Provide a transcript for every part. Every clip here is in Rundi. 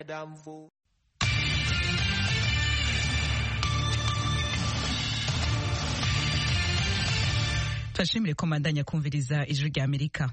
Twashimire ko mandanya kumviriza ijwi rya Amerika.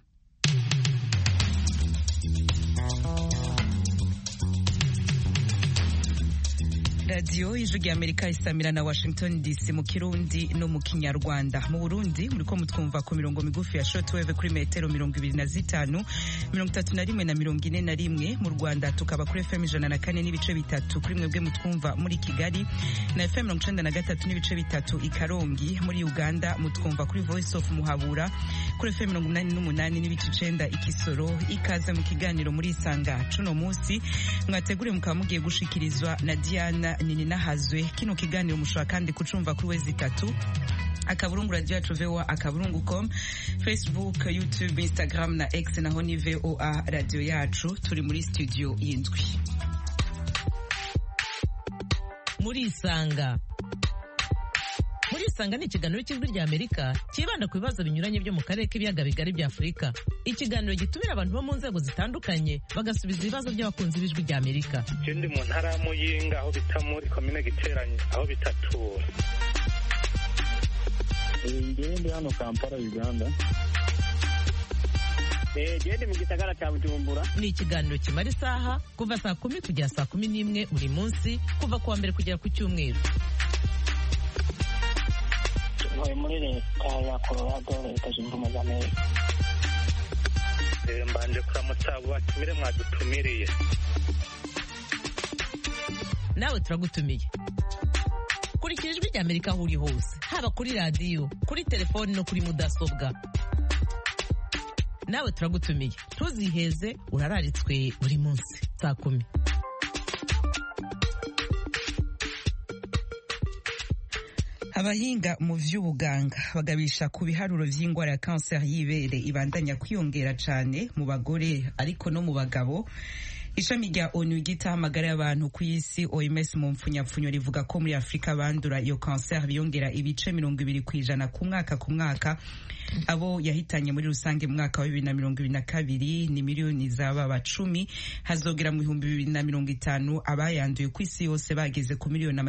Radio ijwi rya Amerika isamira na Washington DC mu Kirundi no mu Kinyarwanda. Mu Burundi muriko mutwumva ku mirongo migufi ya shortwave kuri metero 25, 31 na 41. Mu Rwanda tukaba kuri FM 104 n'ibice bitatu kuri mwebwe mutwumva muri Kigali, na FM 93 n'ibice bitatu i Karongi. Muri Uganda mutwumva kuri Voice of Muhabura kuri FM 88 n'ibice 9 i Kisoro. Ikaze mu kiganiro muri Isanga cuno munsi mwategure mukaba mugiye gushikirizwa na Diana Nini Nahazwe. Kino kiganiro mushobora kandi kucumva kuri wezi 3 akaburungu radio yacu VOA akaburungu.com, Facebook, YouTube, Instagram na X naho ni VOA radio yacu. Turi muri studio y'indwi. Muri Isanga ni ikiganiro cy'ijwi rya Amerika kibanda ku bibazo binyuranye byo mu karere k'ibiyaga bigari bya Afurika. Ikiganiro gitumira abantu bo mu nzego zitandukanye bagasubiza ibibazo by'abakunzi b'ijwi rya Amerika. Ndi mu ntara ya Muyinga aho bita muri komine Giteranye aho bitatura. Ndi hano Kampala Uganda. Ndi mu gisagara cya Bujumbura. Ni ikiganiro kimara isaha kuva saa 10 kugera saa 11 buri munsi kuva kuwa mbere kugera ku cyumweru. Muri leta ya Colorado, Leta Zunze Ubumwe za Amerika. Mbanje kuramutsa abatumire mwadutumiriye. Nawe turagutumiye. Kurikira ijwi rya Amerika aho uri hose, haba kuri radio, kuri telefone no kuri mudasobwa. Nawe turagutumiye. Tuziheze urararitswe buri munsi saa 10. Abahinga mu vy'ubuganga bagabisha ku biharuro vy'ingwara ya cancer y'ibere ibandanya kwiyongera cane mu bagore ariko no mu bagabo. Ishami rya ONU gita amagara y'abantu ku isi OMS mu mpfunyapfunyo rivuga ko muri Afrika bandura iyo cancer biyongera ibice 20% ku mwaka. Abo yahitanye muri rusange mu mwaka wa 2022 ni miliyoni z'ababa 10. Hazogera mu 2050 abayanduye ku isi yose bageze ku miliyoni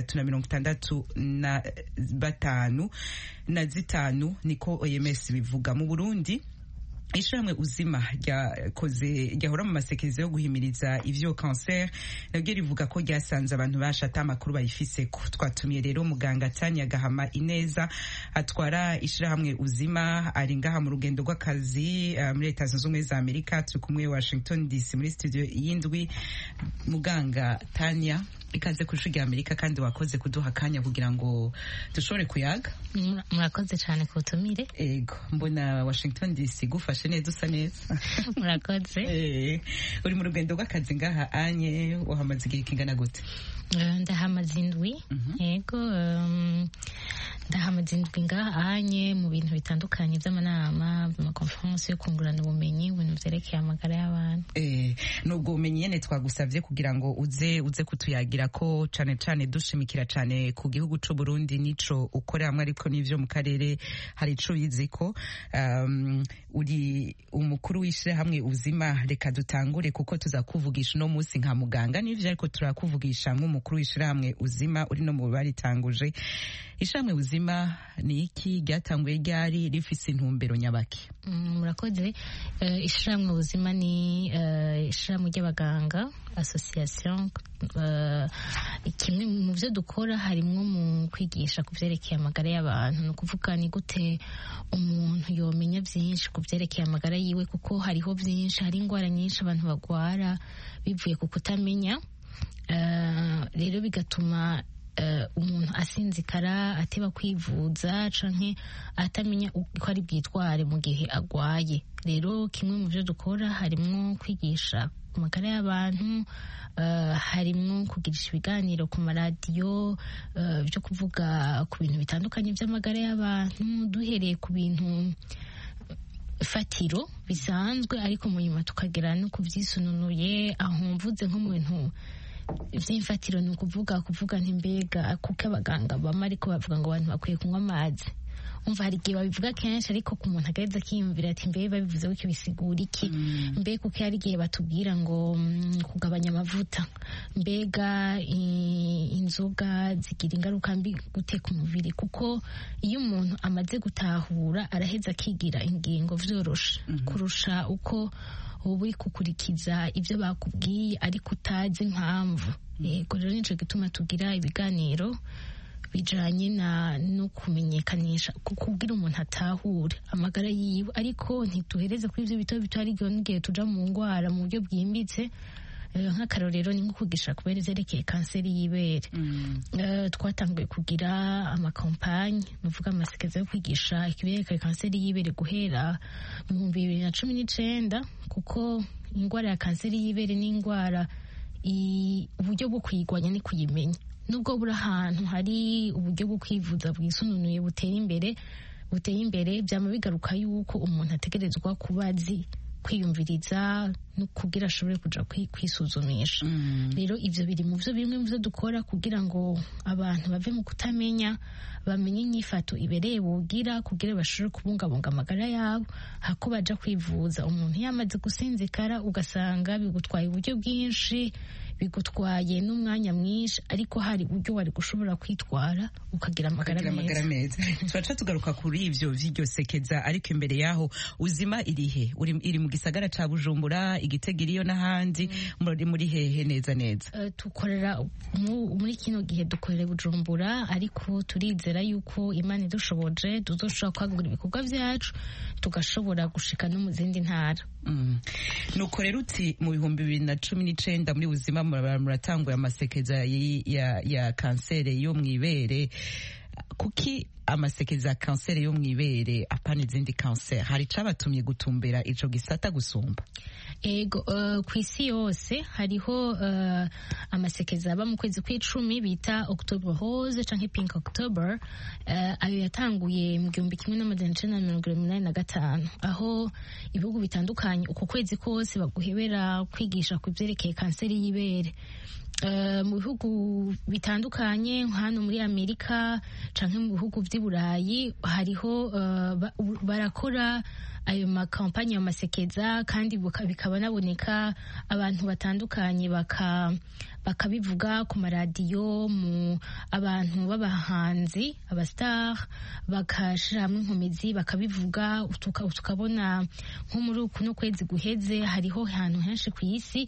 365 niko OMS bivuga. Mu Burundi Ishamwe uzima ryahora mu masekeza yo guhimiriza ivyo cancer nabyo rivuga ko ryasanze abantu bashata amakuru bayifise ko. Twatumiye rero muganga Tanya Gahama Ineza atwara ishyirahamwe uzima, ari ngaha mu rugendo rw'akazi muri Leta Zunze Ubumwe za Amerika. Turi kumwe Washington DC muri studio y'indwi. Muganga Tanya, ikaze ku ijwi rya Amerika kandi wakoze kuduha akanya kugira ngo dushobore kuyaga. Murakoze cyane kutumire. Ego, mbona Washington DC gufashe neza, usa neza. Murakoze. Uri mu rugendo rw'akazi ngaha anye, wahamaze igihe kingana gute? Ndahamaze indwi. Yego, ndahamaze indwi ngaha anye mu bintu bitandukanye by'amanama, mu conference yo kungurana ubumenyi, ibintu vyerekeye amagara y'abantu. Nubwo ubumenyi nyene twagusavye kugira ngo uze kutuyagira ko cane dushimikira cane ku gihugu c'u Burundi nico ukoreramwe, ariko n'ivyo mu karere hari ico biziko. Uri umukuru w'ishirahamwe uzima. Reka dutangure kuko tuzakuvugisha no musi nka muganga n'ivyo, ariko turakuvugisha nk'umukuru w'ishirahamwe uzima uri no mu baritanguje. Ishirahamwe uzima ni iki? Ryatanguye ryari? Rifise intumbero nyabaki? Murakoze. Ishirahamwe uzima ni ishirahamwe ry'abaganga, association. Kimwe mu byo dukora harimwo mu kwigisha ku vyerekeye amagara y'abantu. No kuvuga ni gute umuntu yomenya byinshi ku vyerekeye amagara yiwe, kuko hariho byinshi, hari ingwara nyinshi abantu bagwara bivuye ku kutamenya. Rero bigatuma umuntu asinzikara, ateba kwivuza canke atamenya uko ari bwitware mu gihe agwaye. Rero kimwe mu byo dukora harimwo kwigisha ku magara y'abantu, harimwo kugirisha ibiganiro ku maradiyo byo kuvuga ku bintu bitandukanye by'amagara y'abantu, duhereye ku bintu fatiro bisanzwe, ariko mu nyuma tukagera no kuvyisununuye. Aho mvuze nko mu bintu vy'imfatiro ni kuvuga ntimbega kuko abaganga bama ariko bavuga ngo abantu bakwiye kunywa amazi. umva hari igihe babivuga kenshi ariko ku muntu agaheza akiyumvira ati mbe babivuze ko bisigura iki mbe kuko hari igihe batubwira ngo kugabanya amavuta mbega inzoga zigira ingaruka mbi gute ku mubiri kuko iyo umuntu amaze gutahura araheza akigira ingingo vyoroshe kurusha uko uba uri gukurikiza ibyo bakubwiye ariko utazi impamvu yego rero nico gituma tugira ibiganiro bijanye no kumenyekanisha kugira umuntu atahure amagara yiwe ariko ntituhereze kuri ivyo bito bito ari igihe tuja mu ngwara mu buryo bwimbitse nk'akarorero ni nko kugisha kubera izerekeye kanseri y'ibere twatanguye kugira amakampanye nuvuga amasekeza yo kwigisha ikiberekeye kanseri y'ibere guhera mu 2019 kuko ingwara ya kanseri y'ibere ni ingwara uburyo bwo kuyigwanya ni kuyimenya nubwo buri ahantu hari uburyo bwo kwivuza bwisununuye buteye imbere byama bigaruka yuko umuntu ategerezwa kuba azi kwiyumviriza no kugira ashobore kuja kwisuzumisha rero ivyo biri mu byo bimwe mu byo dukora kugira ngo abantu bave mu kutamenya bamenye inyifato ibereye bogira kugira bashobore kubungabunga amagara yabo hako baja kwivuza umuntu yamaze gusinzikara ugasanga bigutwaye uburyo bwinshi bigutwaye n'umwanya mwinshi ariko hari uburyo wari gushobora kwitwara ukagira amagara meza turaca tugaruka kuri ivyo vy'iryo sekeza ariko imbere yaho uzima irihe iri mu gisagara ca Bujumbura Igitega iriyo n'ahandi muri hehe neza tukorera muri kino gihe dukorera Bujumbura ariko turizera yuko Imana idushoboje tuzoshobora kwagura ibikorwa vyacu tugashobora gushika no mu zindi ntara nuko rero uti mu 2019 muri uzima muratanguye amasekeza ya kanseri yo mwibere kuki amasekeza ya kanseri yo mwibere apana izindi kanseri hari cabatumye gutumbera ico gisata gusumba ego kw'isi yose hariho amasekeza aba mu kwezi kw'icumi bita October Rose canke Pink October ayo yatanguye mu 1985 aho ibihugu bitandukanye uko kwezi kose baguhebera kwigisha ku vyerekeye kanseri y'ibere mu bihugu bitandukanye hano muri Amerika canke mu bihugu vy'i Burayi hariho barakora ayo makampanye y'amasekeza kandi bikaba naboneka abantu batandukanye bakabivuga ku maradiyo mu abantu b'abahanzi abastar bakashira hamwe inkomezi bakabivuga tukabona nko muri kuno kwezi guheze hariho ahantu henshi ku isi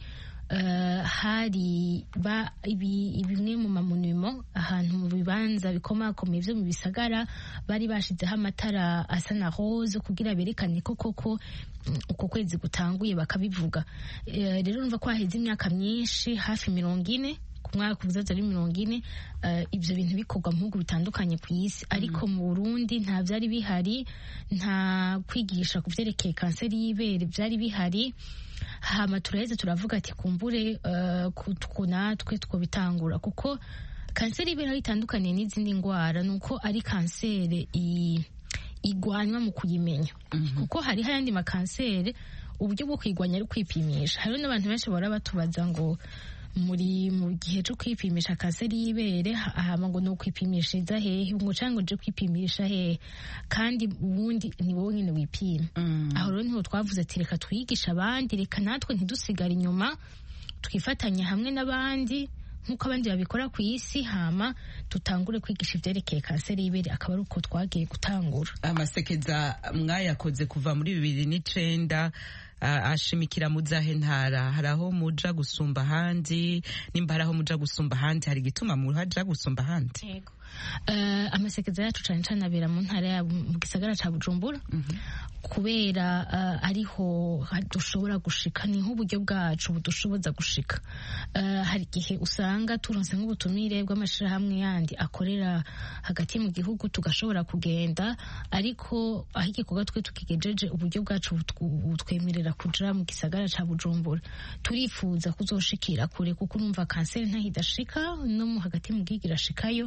hari bimwe mu mamonimo ahantu mu bibanza bikomakomeye vyo mu bisagara bari bashizeho amatara asa na rose kugira berekane koko uko kwezi gutanguye bakabivuga rero numva ko haheze imyaka myinshi hafi 40 ku mwaka uzaza ari 40 ivyo bintu bikorwa mu bihugu bitandukanye ku isi ariko mu Burundi nta vyari bihari nta kwigisha ku vyerekeye kanseri y'ibere vyari bihari hama turaheze turavuga ati kumbure natwe twobitangura kuko kanseri y'ibere itandukanye n'izindi ngwara nuko ari kanseri igwanywa mu kuyimenya kuko hari ayandi makanseri uburyo bwo kwigwanya ari kwipimisha hariho n'abantu benshi bahora batubaza ngo muri mu gihe cyo kwipimisha kanseri y'ibere hama ngo no kwipimishiriza hehe ngo cyangwa je kwipimisha hehe kandi ubundi ni wowe nyine wipima aho rero niho twavuze ati reka twigisha abandi reka natwe ntidusigare inyuma twifatanya hamwe n'abandi nk'uko abandi babikora ku isi hama tutangure kwigisha ivyerekeye kanseri y'ibere akaba ari uko twagiye gutangura amasekeza mwayakoze kuva muri 2009 ashimikira muzahe ntara haraho muja gusumba ahandi nimba haraho muja gusumba ahandi hari gituma muhaja gusumba ahandi yego amasekeza yacu cane cane abera mu ntara ya mu gisagara ca Bujumbura kubera ariho dushobora gushika ni nk'uburyo bwacu budushoboza gushika hari igihe usanga turonse nk'ubutumire bw'amashirahamwe yandi akorera hagati mu gihugu tugashobora kugenda ariko aho igikorwa twe tukigejeje uburyo bwacu butwemerera kuja mu gisagara ca Bujumbura turifuza kuzoshikira kure kuko urumva kanseri ntahidashika no mu hagati mu gihugu irashikayo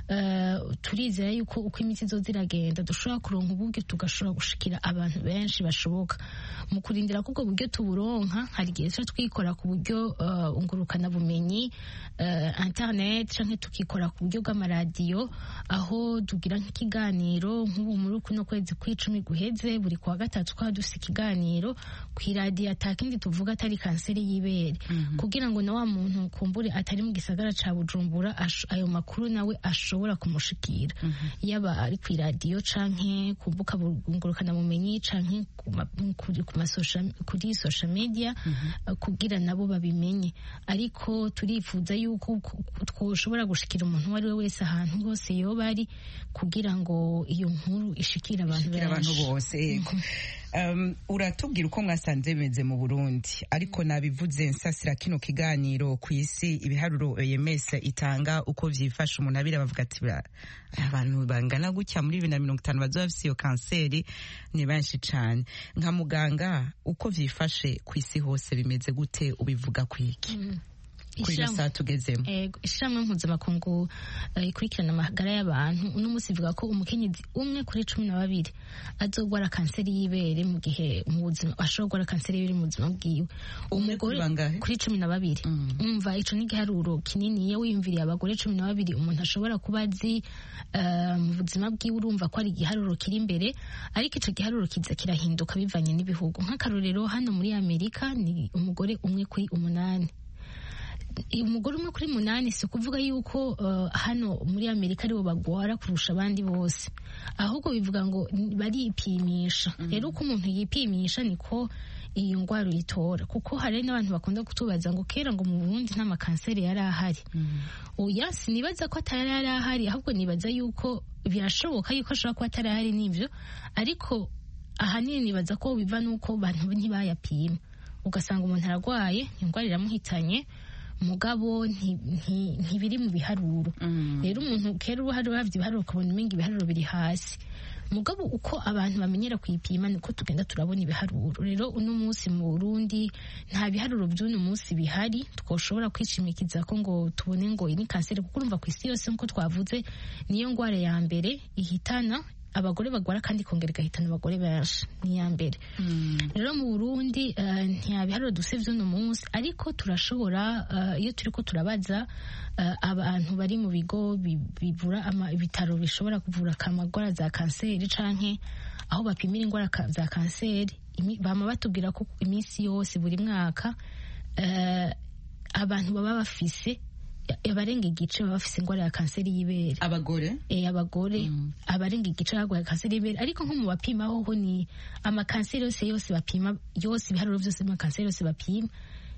turizera yuko uko imiti izoza iragenda dushobora kuronka uburyo tugashobora gushikira abantu benshi bashoboka. Mu kurindira ko ubwo buryo tuburonka, hari igihe tuba twikora ku buryo ngurukana bumenyi, internet, canke tukikora ku buryo bw'amaradiyo, aho tugira nk'ikiganiro nk'ubu muri kuno kwezi kw'icumi guheze, buri kuwa gatatu twaba dufise ikiganiro kw'iradiyo atakindi tuvuga atari kanseri y'ibere, kugira ngo na wa muntu kumbure atari mu gisagara ca Bujumbura ayo makuru nawe ashobora kumushikira, yaba ari kw'iradiyo canke ku mbuga ngurukana bumenyi canke kuri social media, kugira nabo babimenye. Ariko turifuza yuko twoshobora gushikira umuntu uwo ari we wese ahantu hose yoba ari, kugira ngo iyo nkuru ishikire abantu bose. Uratubwira uko mwasanze bimeze mu Burundi, ariko nabivuze nsasira kino kiganiro ku isi ibiharuro OMS itanga uko vyifasha, umuntu abira bavuga ati abantu bangana gutya muri 2050 bazoba bafise iyo kanseri ni benshi cane. Nka muganga uko vyifashe ku isi hose bimeze gute, ubivuga kwiki? Kuri saa tugezemo. Ishirahamwe mpuzamakungu ikurikirana amagara y'abantu uno munsi ivuga ko umukenyezi umwe kuri 12 azogwara kanseri y'ibere mu gihe mu buzima, ashobora gukora kanseri y'ibere mu buzima bwiwe. Umugore kuri 12. Umva ico ni giharuro kinini. Iyo wiyumviriye abagore 12 umuntu ashobora kuba azi mu buzima bwiwe, urumva ko ari igiharuro kiri imbere, ariko ico giharuro kiza kirahinduka bivanye n'ibihugu. Nk'akarorero hano muri Amerika ni umugore umwe kuri 8. Umugore umwe kuri 8 si kuvuga yuko hano muri Amerika aribo bagwara kurusha abandi bose, ahubwo bivuga ngo baripimisha. Rero uko umuntu yipimisha niko iyi ngwara uyitora, kuko hari n'abantu bakunda kutubaza ngo kera ngo mu Burundi nta makanseri yari ahari. Oya, sinibaza ko atari yari ahari, ahubwo nibaza yuko birashoboka yuko ashobora kuba atari ahari n'ivyo, ariko ahanini nibaza ko biva nuko abantu ntibayapima, ugasanga umuntu aragwaye ingwara iramuhitanye mugabo ntibiri mu biharuro. Rero umuntu kera uruhare uravye ibiharuro ukabona umenga ibiharuro biri hasi, mugabo uko abantu bamenyera kuyipima niko tugenda turabona ibiharuro. Rero uno munsi mu Burundi nta biharuro by'uno munsi bihari twoshobora kwishimikiza ko ngo tubone ngo ini kanseri, kuko urumva ku isi yose nko twavuze niyo ngwara ya mbere ihitana abagore bagwara kandi kongera igahitana abagore benshi, ni ya mbere. Rero mu Burundi nta biharuro dufise vy'uno munsi, ariko turashobora iyo turiko turabaza abantu bari mu bigo bivura ibitaro bishobora kuvura amagwara za kanseri canke aho bapimira ingwara za kanseri, bama batubwira ko iminsi yose buri mwaka abantu baba bafise abarenga igice baba bafise ingwara ya kanseri y'ibere. Abagore abarenga igice bagwaye kanseri y'ibere, ariko nko mu bapima ho ni amakanseri yose bapima, yose ibiharuro vyose amakanseri yose bapima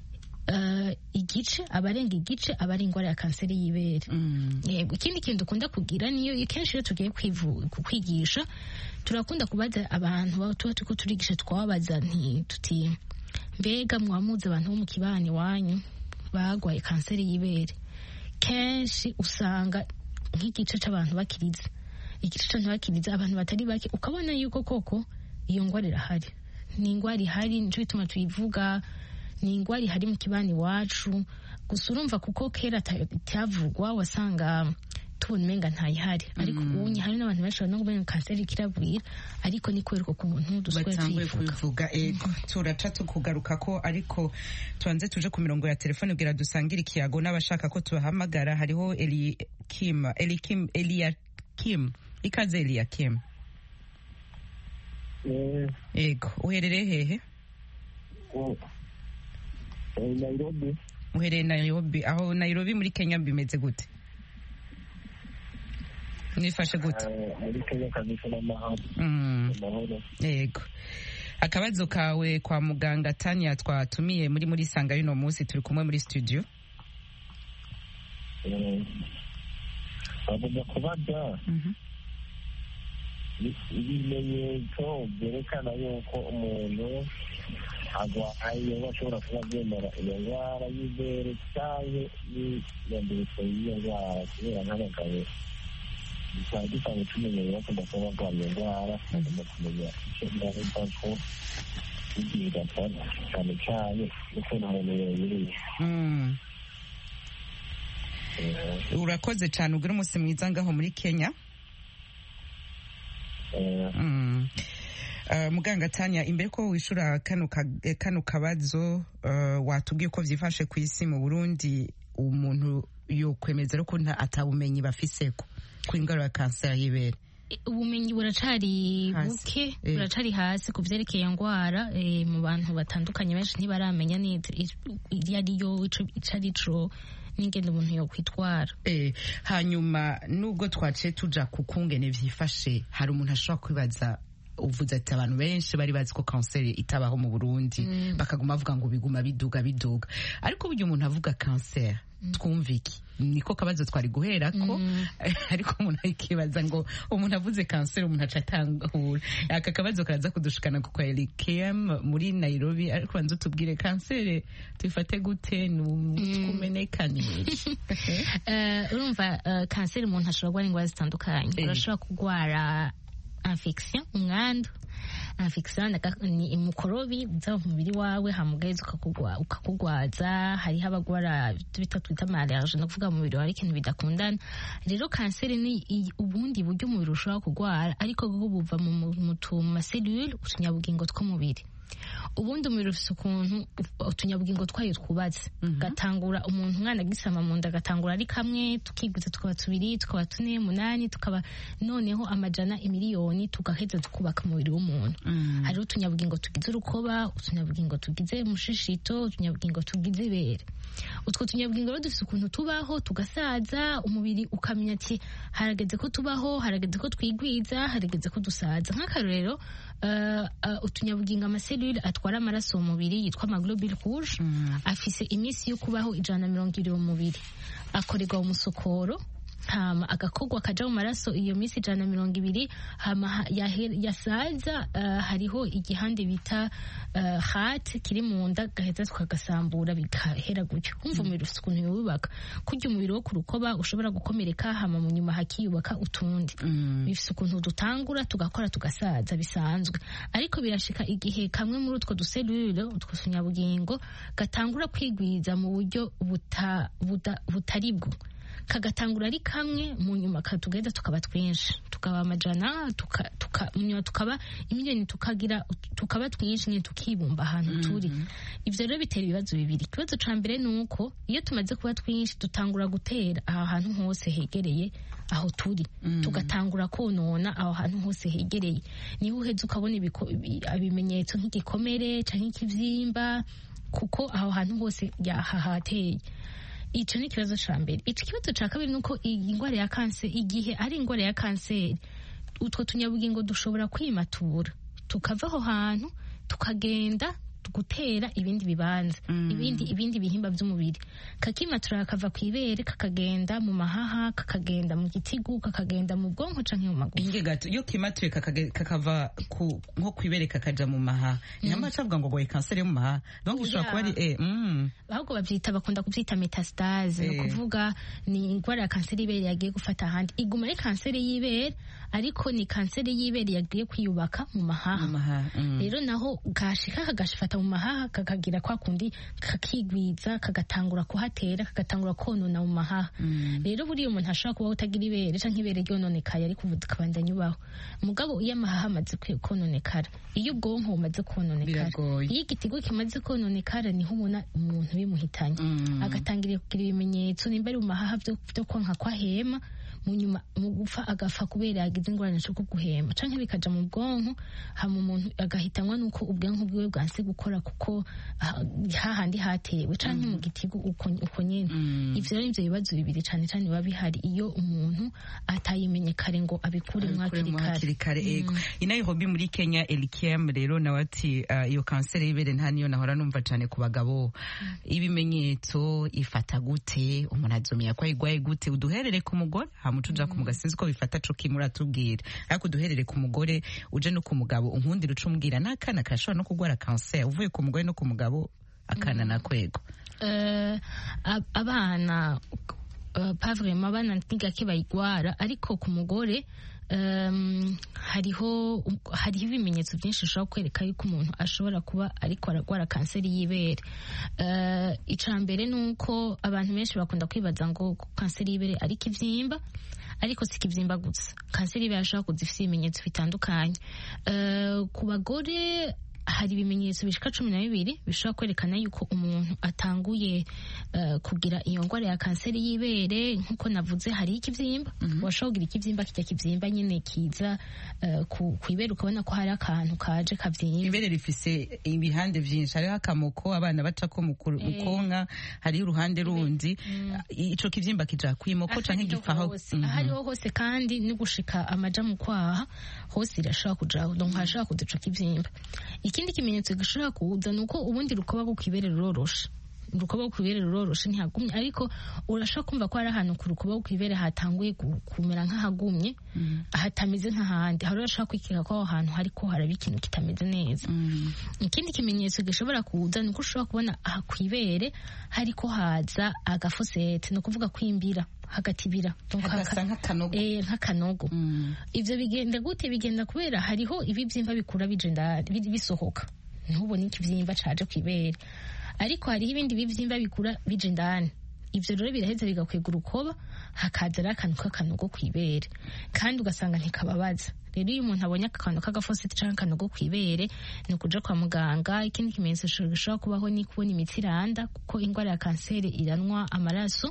igice, abarenga igice abari ingwara ya kanseri y'ibere. Ikindi kintu dukunda kugira niyo kenshi iyo tugiye kwigisha turakunda kubaza abantu tuba turiko turigisha, twababaza tuti mbega mwamuze abantu bo mu kibani wanyu bagwaye kanseri y'ibere. Kenshi usanga nk'igice c'abantu bakiriza, igice c'abantu bakiriza abantu batari bake, ukabona yuko koko iyo ngwara irahari, ni ingwara ihari, nico bituma tuyivuga, ni ingwara ihari mu kibani wacu. Gusa urumva kuko kera cyavugwa wasanga tubona umenga ntayihari, ariko ubunye hari n'abantu benshi no kumenya kanseri kirabwira, ariko ni kubera ko umuntu duswe kubivuga. Turaca tukugaruka ko, ariko tuanze tuje ku mirongo ya telefone kugira dusangire ikiyago n'abashaka ko tubahamagara. Hariho Eliakim, ikaze Eliakim. Ego, uherereye hehe? Nairobi. Uherereye Nairobi. Aho Nairobi muri Kenya bimeze gute? Nifashe gute? Muri Kenya kabisa n'amahoro. Yego. Akabazo kawe kwa muganga Tanya twatumiye muri sanga y'uno munsi, turi kumwe muri studio. Bagomba kubaza ibimenyetso byerekana yuko umuntu agwaye, bashobora kuba byemera iyo ndwara y'ibere cyangwa n'iyandurutse y'iyo ndwara, kubera nk'abagabo bisaba dusanzwe tumenyera ko bakaba barwaye iyo ndwara, bagomba kumenya icyo ngaruka ko igihe gafata cyane cyane n'ukuntu umuntu yayiriye. urakoze cyane ugira umunsi mwiza ngaho muri Kenya. Muganga Tanya, imbere ko wishura kano kabazo watubwiye ko vyifashe ku isi mu Burundi, umuntu yo kwemeza ko atabumenyi bafiseko ku ingaro ya kanseri y'ibere. Ubumenyi buracari buke, buracari hasi ku vyerekeye ngwara mu bantu batandukanye, benshi ntibaramenya ariyo icarico n'ingendo umuntu yo kwitwara. Hanyuma nubwo twaciye tuja ku kungene vyifashe, hari umuntu ashobora kwibaza, uvuze ati abantu benshi bari bazi ko kanseri itabaho mu Burundi, bakaguma bavuga ngo biguma biduga, ariko burya umuntu avuga kanseri twumva iki? Niko kabazo twari guherako, ariko umuntu akibaza ngo umuntu avuze kanseri umuntu aca atangura. Aka kabazo karaza kudushikana ku LKM muri Nairobi, ariko banza tubwire kanseri tuyifate gute, nukumenekanisha. Urumva kanseri umuntu ashobora kurwara ingwara zitandukanye. Urashobora kurwara infection, umwandu. Infection ni imukorobi uza mu mubiri wawe, hamugeze ukakugwaza. Hariho abagwara twita malaria, no kuvuga mu mubiri wawe ikintu bidakundana. Rero kanseri ni ubundi buryo umubiri ushobora kurwara, ariko bwo buva mu maselule, utunyabugingo tw'umubiri. Ubundi umubiri ufise ukuntu utunyabugingo twayo twubatse. Gatangura umuntu umwana gisama mu nda, gatangura ari kamwe, tukigwiza tukaba 2, tukaba 4, 8, tukaba noneho amajana imiliyoni, tugaheza tukubaka umubiri w'umuntu. Hariho utunyabugingo tugize urukoba, utunyabugingo tugize umushishito, utunyabugingo tugize ibere. Utwo tunyabugingo rero dufise ukuntu tubaho, tugasaza, umubiri ukamenya ati harageze ko tubaho, harageze ko twigwiza, harageze ko dusaza. Nk'akarorero utunyabugingo amaselule atwara amaraso mu mubiri yitwa amaglobule rouge, afise imisi yo kubaho 120 mu mubiri. Akorerwa umusokoro, hama agakogwa kaja mu maraso iyo misi 120, hama yasaza hariho igihande bita heart kiri mu nda, gaheza tukagasambura bigahera gutyo. Kumva umubiri ufite ukuntu yubaka, kurya umubiri wo kurukoba ushobora gukomereka, hama mu nyuma hakiyubaka utundi. Bifise ukuntu dutangura tugakora tugasaza bisanzwe, ariko birashika igihe kamwe muri utwo duselule, utwo tunyabugingo gatangura kwigwiza mu buryo butaribwo. Kagatangura ari kamwe, mu nyuma katugenda tukaba twinshi, tukaba amajana, tukaba imiliyoni, tukaba twinshi, nyine tukibumba ahantu turi. Ivyo rero bitera ibibazo bibiri. Ikibazo ca mbere nuko iyo tumaze kuba twinshi dutangura gutera aho hantu hose hegereye aho turi, tugatangura konona aho hantu hose hegereye. Niho uheze ukabona ibimenyetso nk'igikomere canke ikivyimba, kuko aho hantu hose yahahateye. Ico ni ikibazo ca mbere. Ico kibazo ca kabiri nuko ingwara ya kanseri, igihe ari ingwara ya kanseri, utwo tunyabugingo dushobora kwimatura, tukava aho hantu tukagenda gutera ibindi bibanza, ibindi bihimba by'umubiri. Kakimatura kakava kw'ibere, kakagenda mu mahaha, kakagenda mu gitigu, kakagenda mu bwonko canke mu maguru. Inge gato iyo kimatuye kakava nko kw'ibere kakaja mu mahaha, nyama cavuga ngo boye kanseri mu mahaha, donc ushobora kuba ari ahubwo bakunda kuvyita metastase, no kuvuga ni ingwara ya kanseri y'ibere yagiye gufata ahandi. Iguma ari kanseri y'ibere, ariko ni kanseri y'ibere yagiye kwiyubaka mu mahaha. Rero naho gashika kagashifata mu mahaha, kakagira kwa kundi kakigwiza, kagatangura kuhatera, kagatangura konona mu mahaha. Rero buriya umuntu ashobora kuba utagira ibere canke ibere ryononekaye, ariko ubu tukabandanya ubaho. Mugabo iyo amahaha amaze kononekara, iyo ubwonko bumaze kononekara, iyo igitigo kimaze kononekara, niho ubona umuntu bimuhitanye. Agatangira kugira ibimenyetso, nimba ari mu mahaha vyo kwanka kwa hema, mu nyuma mu gupfa agapfa kubera yagize ingorane zo guhema, canke bikaja mu bwonko, hama umuntu agahitanwa nuko ubwonko bwiwe bwanse gukora kuko hahandi hatewe, canke mu gitigo uko nyene. Ivyo rero nivyo bibazo bibiri cane cane biba bihari iyo umuntu atayimenye kare ngo abikure hakiri kare. I Nairobi muri Kenya, LKM rero nawe ati iyo kanseri y'ibere nta niyo nahora numva cane ku bagabo. Ibimenyetso ifata gute, umuntu azomenya ko ayigwaye gute? Uduherere ku mugore, tuja ku mugabo, sinzi ko bifata co kimwe uratubwira, ariko duherere ku mugore uje no ku mugabo, unkundira uca umbwira n'akana kashobora no kugwara kanseri uvuye ku mugore no ku mugabo, akana nakwego. Abana pas vraiment abana ntigake bayigwara, ariko ku mugore hariho ibimenyetso byinshi bishobora kwereka yuko umuntu ashobora kuba ariko ararwara kanseri y'ibere. Icya mbere ni uko abantu benshi bakunda kwibaza ngo kanseri y'ibere ari ikibyimba, ariko si ikibyimba gusa. Kanseri y'ibere ashobora kuza ifite ibimenyetso bitandukanye. Ku bagore hari ibimenyetso bishika 12 bishobora kwerekana yuko umuntu atanguye kugira iyo ngwara ya kanseri y'ibere. Nkuko navuze, hari ikibyimba, washobora kugira ikibyimba, kijya kibyimba nyine kiza ku ibere, ukabona ko hari akantu kaje kabyimba. Ibere rifise ibihande byinshi, hariho akamoko abana bacako mu konka, hariho uruhande rundi. Ico kibyimba kija kwimoko canke gifaho hariho hose, kandi no gushika amaja mu kwaha hose irashobora kujaho, donc hashobora kuza ico kibyimba. Ikindi kimenyetso gishobora kuza nuko ubundi rukoba rwo kwibere ruroroshe. Urukoba rwo kwibere ruroroshe ntihagumye, ariko urashobora kumva ko hari ahantu ku rukoba rwo kwibere hatanguye kumera nk'ahagumye, hatameze nk'ahandi. Hari urashobora kwikeka ko aho hantu hariko haraba ikintu kitameze neza. Ikindi kimenyetso gishobora kuza nuko ushobora kubona aha kwibere hariko haza agafosete, no kuvuga kwimbira hagati bira hagasa nk'akanogo. Ivyo bigenda gute? Bigenda kubera hariho ibibyimba bikura bije bisohoka, ntubone ikibyimba caje kwibere, ariko hariho ibindi bibyimba bikura bije indani. Ivyo rero biraheza bigakwega urukoba, hakaza akantu k'akanogo kwibere, kandi ugasanga ntikababaza. Rero iyo umuntu abonye akantu k'agafosete canke akanogo kwibere, ni ukuja kwa muganga. Ikindi kimenyetso gishobora kubaho ni kubona imitsi iranda, kuko ingwara ya kanseri iranwa amaraso,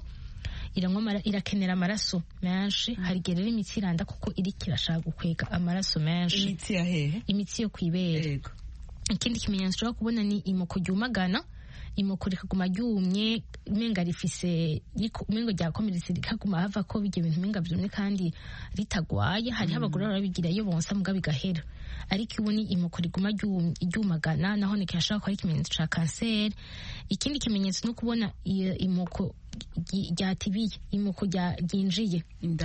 irakenera amaraso menshi. Hari igihe rero imitsi iranda kuko iriko irashaka gukwega amaraso menshi. Imitsi ya hehe? Imitsi yo kwibere. Ikindi kimenyetso ushobora kubona ni imoko ryumagana. Imoko rikaguma ryumye, umenga rifise umengo ryakomeretse, rikaguma hava ko bijye ibintu umenga byumye kandi ritagwaye. Hariho abagore barabigira iyo bonsa muga bigahera, ariko ubu ni imoko riguma ryumagana, naho nikashaka ko ari ikimenyetso ca kanseri. Ikindi kimenyetso no kubona imoko ryatibiye, imoko ryinjiye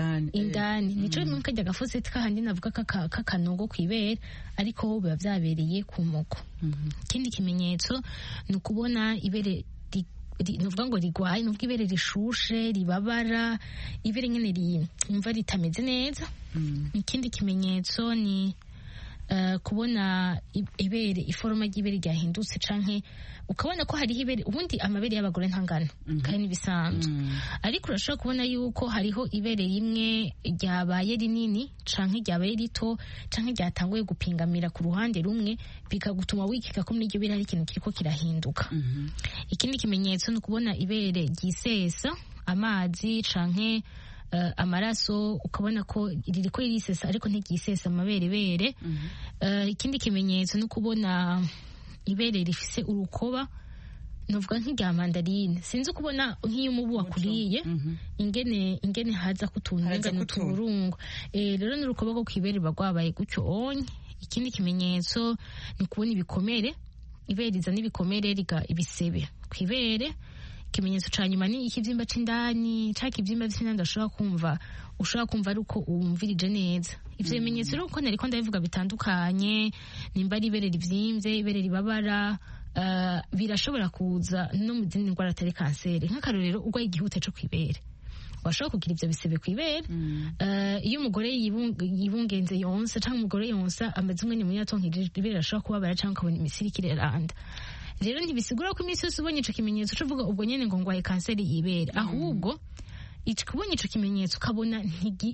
indani. Nico rimwe kajya gafosete kahandi navuga kakanogo kwibere, ariko ho biba vyabereye ku moko. Ikindi kimenyetso ni ukubona ibere nuvuga ngo rigwaye, nubwo ibere rishushe, ribabara, ibere nyene umva ritameze neza. Ikindi kimenyetso ni kubona ibere, iforoma ry'ibere ryahindutse, canke ukabona ko hariho ibere. Ubundi amabere y'abagore ntangana kandi nibisanzwe, ariko urashobora kubona yuko hariho ibere rimwe ryabaye rinini canke ryabaye rito, canke ryatanguye gupingamira ku ruhande rumwe, bikagutuma wikeka ko muri iryo bere hari ikintu kiriko kirahinduka. Ikindi kimenyetso ni ukubona ibere ryisesa amazi canke amaraso, ukabona ko ririko ririsesa ariko ntiryisesa amaberebere. Ikindi kimenyetso ni ukubona ibere rifise urukoba, novuga nk'irya mandarine. Sinzi ukubona nk'iyo umubu wakuriye ingene haza kutuntu ingene uturungo. Rero n'urukoba rwo kwibere bagwabaye gutyo onye. Ikindi kimenyetso ni kubona ibikomere, ibere rizana ibikomere ibisebe kwibere. Ikimenyetso ca nyuma ni ikivyimba c'indani, ca kivyimba vy'indani ushobora kumva ari uko wumvirije neza. Ivyo bimenyetso rero uko nariko ndabivuga bitandukanye, nimba ari ibere rivyimvye, ibere ribabara, birashobora kuza no mu zindi ndwara atari kanseri. Nk'akarorero urwaye igihute co kwibere, washobora kugira ivyo bisebe kwibere. Iyo umugore yibungenze yonsa, canke umugore yonsa amaze umwanya munini atonkirije, ibere rashobora kubabara canke ukabona imisiri ikireranda. Rero ntibisigura ko iminsi yose ubonye ico kimenyetso uvuga ubwo nyene ngo ngwaye kanseri y'ibere, ahubwo kubonye ico kimenyetso ukabona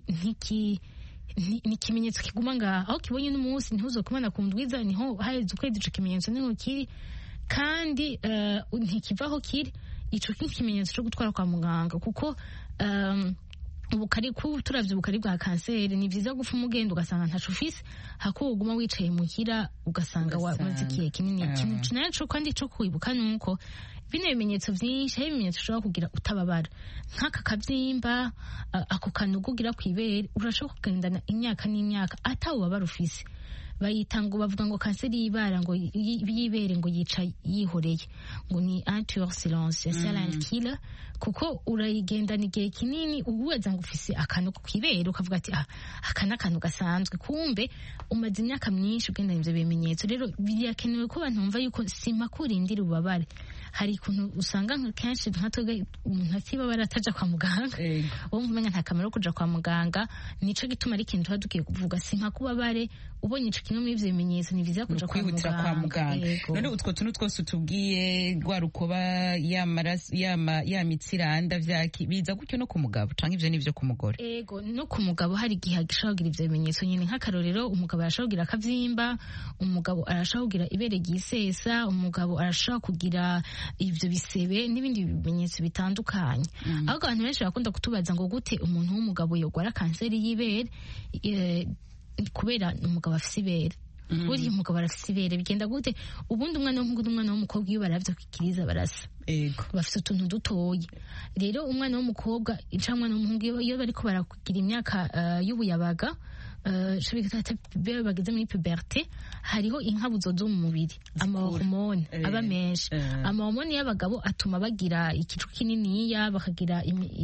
ni ikimenyetso kiguma ngaho, aho kibonye n'umunsi ntuzokubona ku ndwiza, niho haheze ukwezi ico kimenyetso niho kiri, kandi ntikivaho kiri. Ico kimenyetso co gutwara kwa muganga, kuko ubukari turavye ubukari bwa kanseri ni vyiza gufa umugenda ugasanga ntaco ufise, hako uguma wicaye muhira ugasanga wamaze igihe kinini. Ikintu naco kandi co kwibuka nuko bino bimenyetso vyinshi, hari ibimenyetso ushobora kugira utababara, nk'aka kavyimba, ako kanogo ugira kwibere, urashobora kugendana imyaka n'imyaka atawubabara ufise. Bayita ngo bavuga ngo kanseri y'ibara ngo y'ibere ngo yica yihoreye, ngo ni anti silence silent killer, kuko urayigendana igihe kinini uweza ngo ufise akantu kwibere ukavuga ati aka n'akantu gasanzwe, kumbe umaze imyaka myinshi ugendana ivyo bimenyetso. Rero birakenewe ko abantu bumva yuko sima kurindira ubabare, hari ikuntu usanga kenshi nka twebwe umuntu atibabara ataja kwa muganga uwo mumenya nta kamaro kuja kwa muganga, nico gituma ari ikintu tuba dukiye kuvuga si nka kubabare ubonye ico kimwe muri ivyo bimenyetso ni vyiza kuja kwa muganga. None utwo tuntu twose utubwiye rwa rukoba ya mitsiranda vyaki biza gutyo no ku mugabo canke ivyo nivyo ku mugore? Ego no ku mugabo hari igihe agishobora kugira ivyo bimenyetso nyene, nk'akarorero umugabo arashobora kugira akavyimba, umugabo arashobora kugira ibere ryisesa, umugabo arashobora kugira ivyo bisebe n'ibindi bimenyetso bitandukanye. Ahubwo abantu benshi bakunda kutubaza ngo gute umuntu w'umugabo yogwara kanseri y'ibere kubera umugabo afise ibere. Buriya umugabo arafise ibere bigenda gute? Ubundi umwana w'umuhungu n'umwana w'umukobwa iyo baravyakikiriza barasa, bafise utuntu dutoya. Rero umwana w'umukobwa canke umwana w'umuhungu iyo bariko barakugira imyaka y'ubuyabaga bageze muri puberté, hariho inkabuzo zo mu mubiri, amahormone aba menshi. Amahormone y'abagabo atuma bagira ikicu kininiya, bakagira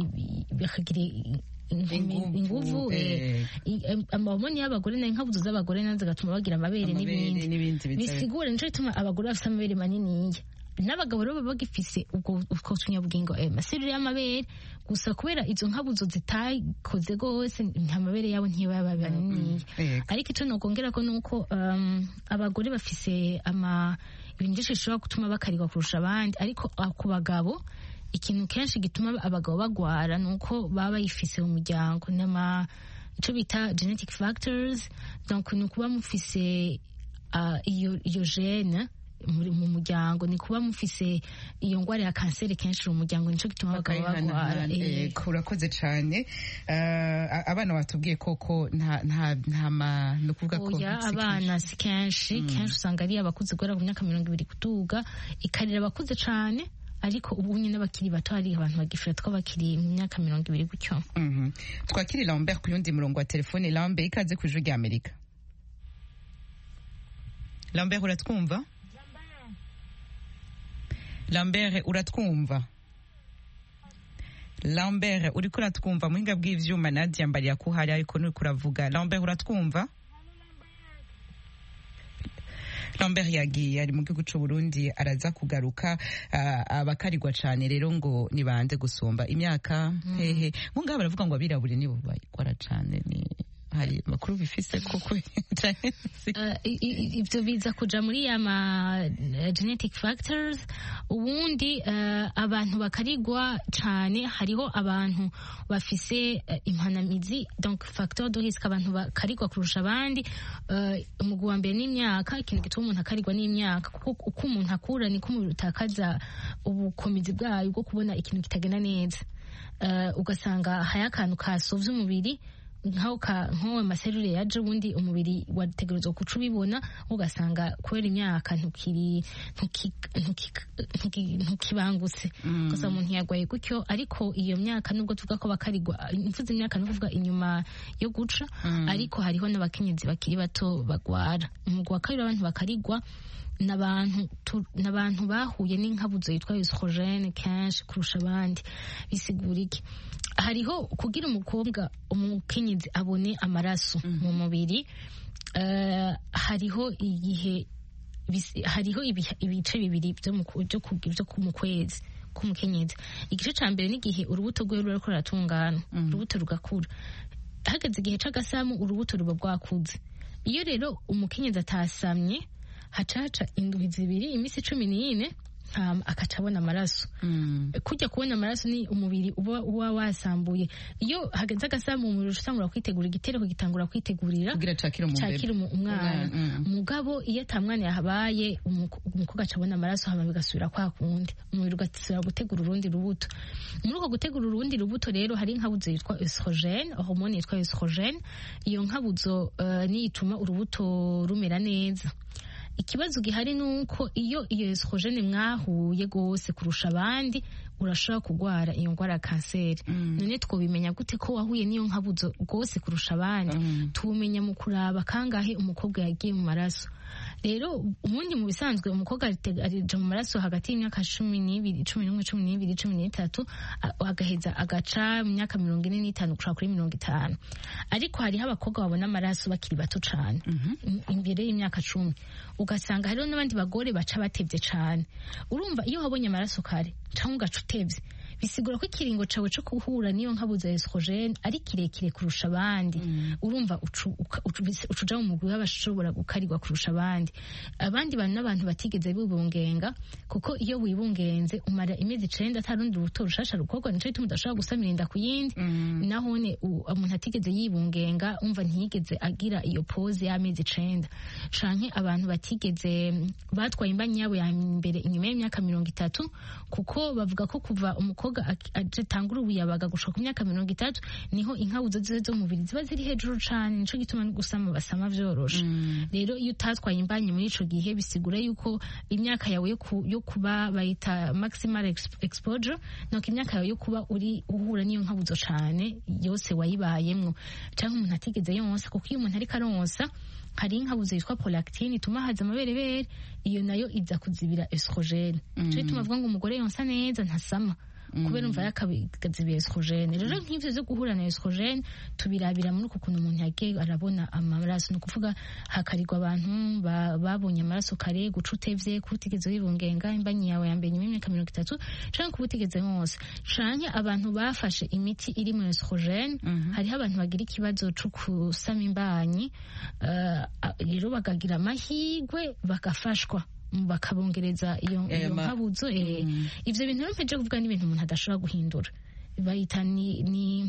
inguvu. Amahormone y'abagore na inkabuzo z'abagore nazo zigatuma bagira amabere n'ibindi. Bisigura nico gituma abagore bafise amabere maniniya, n'abagabo rero baba bagifise ubwo tunyabugingo amaseri y'amabere, gusa kubera izo nkabuzo zitakoze gose amabere yabo ntibaba banini. Ariko ico nokongera ko nuko abagore bafise ibintu byinshi bishobora gutuma bakarigwa kurusha abandi, ariko ku bagabo ikintu kenshi gituma abagabo bagwara nuko baba bayifise mu muryango ico bita genetic factors. Donc ni kuba mufise iyo gene mu muryango, ni kuba mufise iyo ngwara ya kanseri kenshi mu muryango, nico gituma abagabo bagwara. Urakoze cane. Abana batubwiye koko no kuvuga ko abana si kenshi usanga ari abakuze guhera ku myaka 20 kuduga, ikarira abakuze cane, ariko ubu nyine n'abakiri bato hari abantu bagifira twabakiri mu myaka 20 gutyo. Twakiri Lambert ku yundi murongo wa telefone. Lambert, ikaze ku Ijwi ry'Amerika. Lambert, uratwumva? Lambert, uratwumva? Lambert, uriko uratwumva? Muhinga bw'ivyuma Nadia mbari yakuhari ariko nuri kuravuga. Lambert, uratwumva? Lambert yagiye, ari mu gihugu c'u Burundi, araza kugaruka. Abakarigwa cane rero ngo nibanze gusumba imyaka hehe. Mungaba baravuga ngo abirabure nibo bakora cane, ni hari makuru bifise koko ivyo biza kuja muri ya genetic factors. Ubundi abantu bakarigwa cane, hariho abantu bafise impanamizi, donc facteur de risque, abantu bakarigwa kurusha abandi. Umugwi wa mbere n'imyaka, ikintu gituma umuntu akarigwa n'imyaka, kuko uko umuntu akura niko umubiri utakaza ubukomezi bwayo bwo kubona ikintu kitagenda neza. Ugasanga haya akantu kasovye umubiri nkawe maserure yaje, ubundi umubiri wategerezwa kuca ubibona, ugasanga kubera imyaka ntukibangutse, gusa umuntu yagwaye gutyo. Ariko iyo myaka nubwo tuvuga ko bakarigwa, imvuze imyaka no kuvuga inyuma yo guca, ariko hariho n'abakenyezi bakiri bato bagwara. Umugwi wa kabiri abantu bakarigwa n'abantu bahuye n'inkabuzo yitwa estrogene kenshi kurusha abandi. Bisigura iki? Hariho kugira umukenyezi abone amaraso mu mubiri, hariho ibice bibiri byo mu kwezi k'umukenyezi. Igice ca mbere n'igihe urubuto rwe ruriko ruratungana, urubuto rugakura. Hageze igihe c'agasamu urubuto ruba rwakuze. Iyo rero umukenyezi atasamye, hacaca indwi zibiri, imisi 14 akaca abona amaraso. Kujya kubona amaraso ni umubiri uba wasambuye. Iyo hageze agasamu umubiri usangura kwitegura igitereko, gitangura kwitegurira kugira cakira umwana. Mugabo iyo atamwana yahabaye, umukobwa aca abona amaraso, hama bigasubira kwa kundi, umubiri ugasubira gutegura urundi rubuto. Muri uko gutegura urundi rubuto rero hari inkabuzo yitwa estrogene, hormone yitwa estrogene. Iyo nkabuzo niyo ituma urubuto rumera neza. Ikibazo gihari nuko iyo estrogene mwahuye gose kurusha abandi, urashobora kugwara iyo ngwara ya kanseri. None twobimenya gute ko wahuye niyo nkabuzo gose kurusha abandi? Tubumenya mu kuraba kangahe umukobwa yagiye mu maraso. Rero ubundi mu bisanzwe umukobwa arija mu maraso hagati y'imyaka 12, 11, 12, 13, agaheza agaca mu myaka 45 gushika kuri 50. Ariko hariho abakobwa babona amaraso bakiri bato cane, imbere y'imyaka 10. ugasanga hariho n'abandi bagore baca batevye cane. Urumva iyo wabonye amaraso kare canke ugaca utevye bisigura ko ikiringo cawe co guhura niyo nkabuza estrogene ari kirekire kurusha abandi. Urumva ucuja mu mugwi w'abashobora gukarirwa kurusha abandi. Abandi bantu n'abantu batigeze bibungenga, kuko iyo wibungenze umara imezi 9 atarundi ruto rushasha rukorwa, nico gituma udashobora gusamira inda ku yindi. Nahone umuntu atigeze yibungenga umva ntiyigeze agira iyo pose y'amezi 9. Canke abantu batigeze batwaye imbanyi yabo ya mbere inyuma y'imyaka 30, kuko bavuga ko kuva umukobwa atangura ubuyabaga gushika ku myaka 30 niho inkabuzo zo mu mubiri ziba ziri hejuru cane, nico gituma no gusama basama vyoroshe. Rero iyo utatwaye imbanyi muri ico gihe bisigura yuko imyaka yawe yo kuba bayita maximal exposure, no imyaka yawe yo kuba uri uhura niyo nkabuzo cane yose wayibayemwo. Canke umuntu atigeze yonsa, kuko iyo umuntu ariko aronsa hari inkabuzo yitwa prolactine ituma haza amaberebere, iyo nayo iza kuzibira estrogene. Nico gituma avuga ngo umugore yonsa neza ntasama, kubera umva yakazibira estrogene. Rero nk'ivyo zo guhura na estrogene tubirabira muri uko kuntu umuntu yagiye arabona amaraso, no kuvuga hakarirwa abantu babonye amaraso kare, guca utevye, kutigeze wibungenga imbanyi yawe ya mbere nyuma y'imyaka 30, canke kubutigeze hose, canke abantu bafashe imiti iri mu estrogene. Hariho abantu bagira ikibazo co kusama imbanyi, rero bakagira amahigwe bagafashwa bakabongereza iyo nkabuzo. Ivyo bintu rero mpeje kuvuga ni ibintu umuntu adashobora guhindura, bayita ni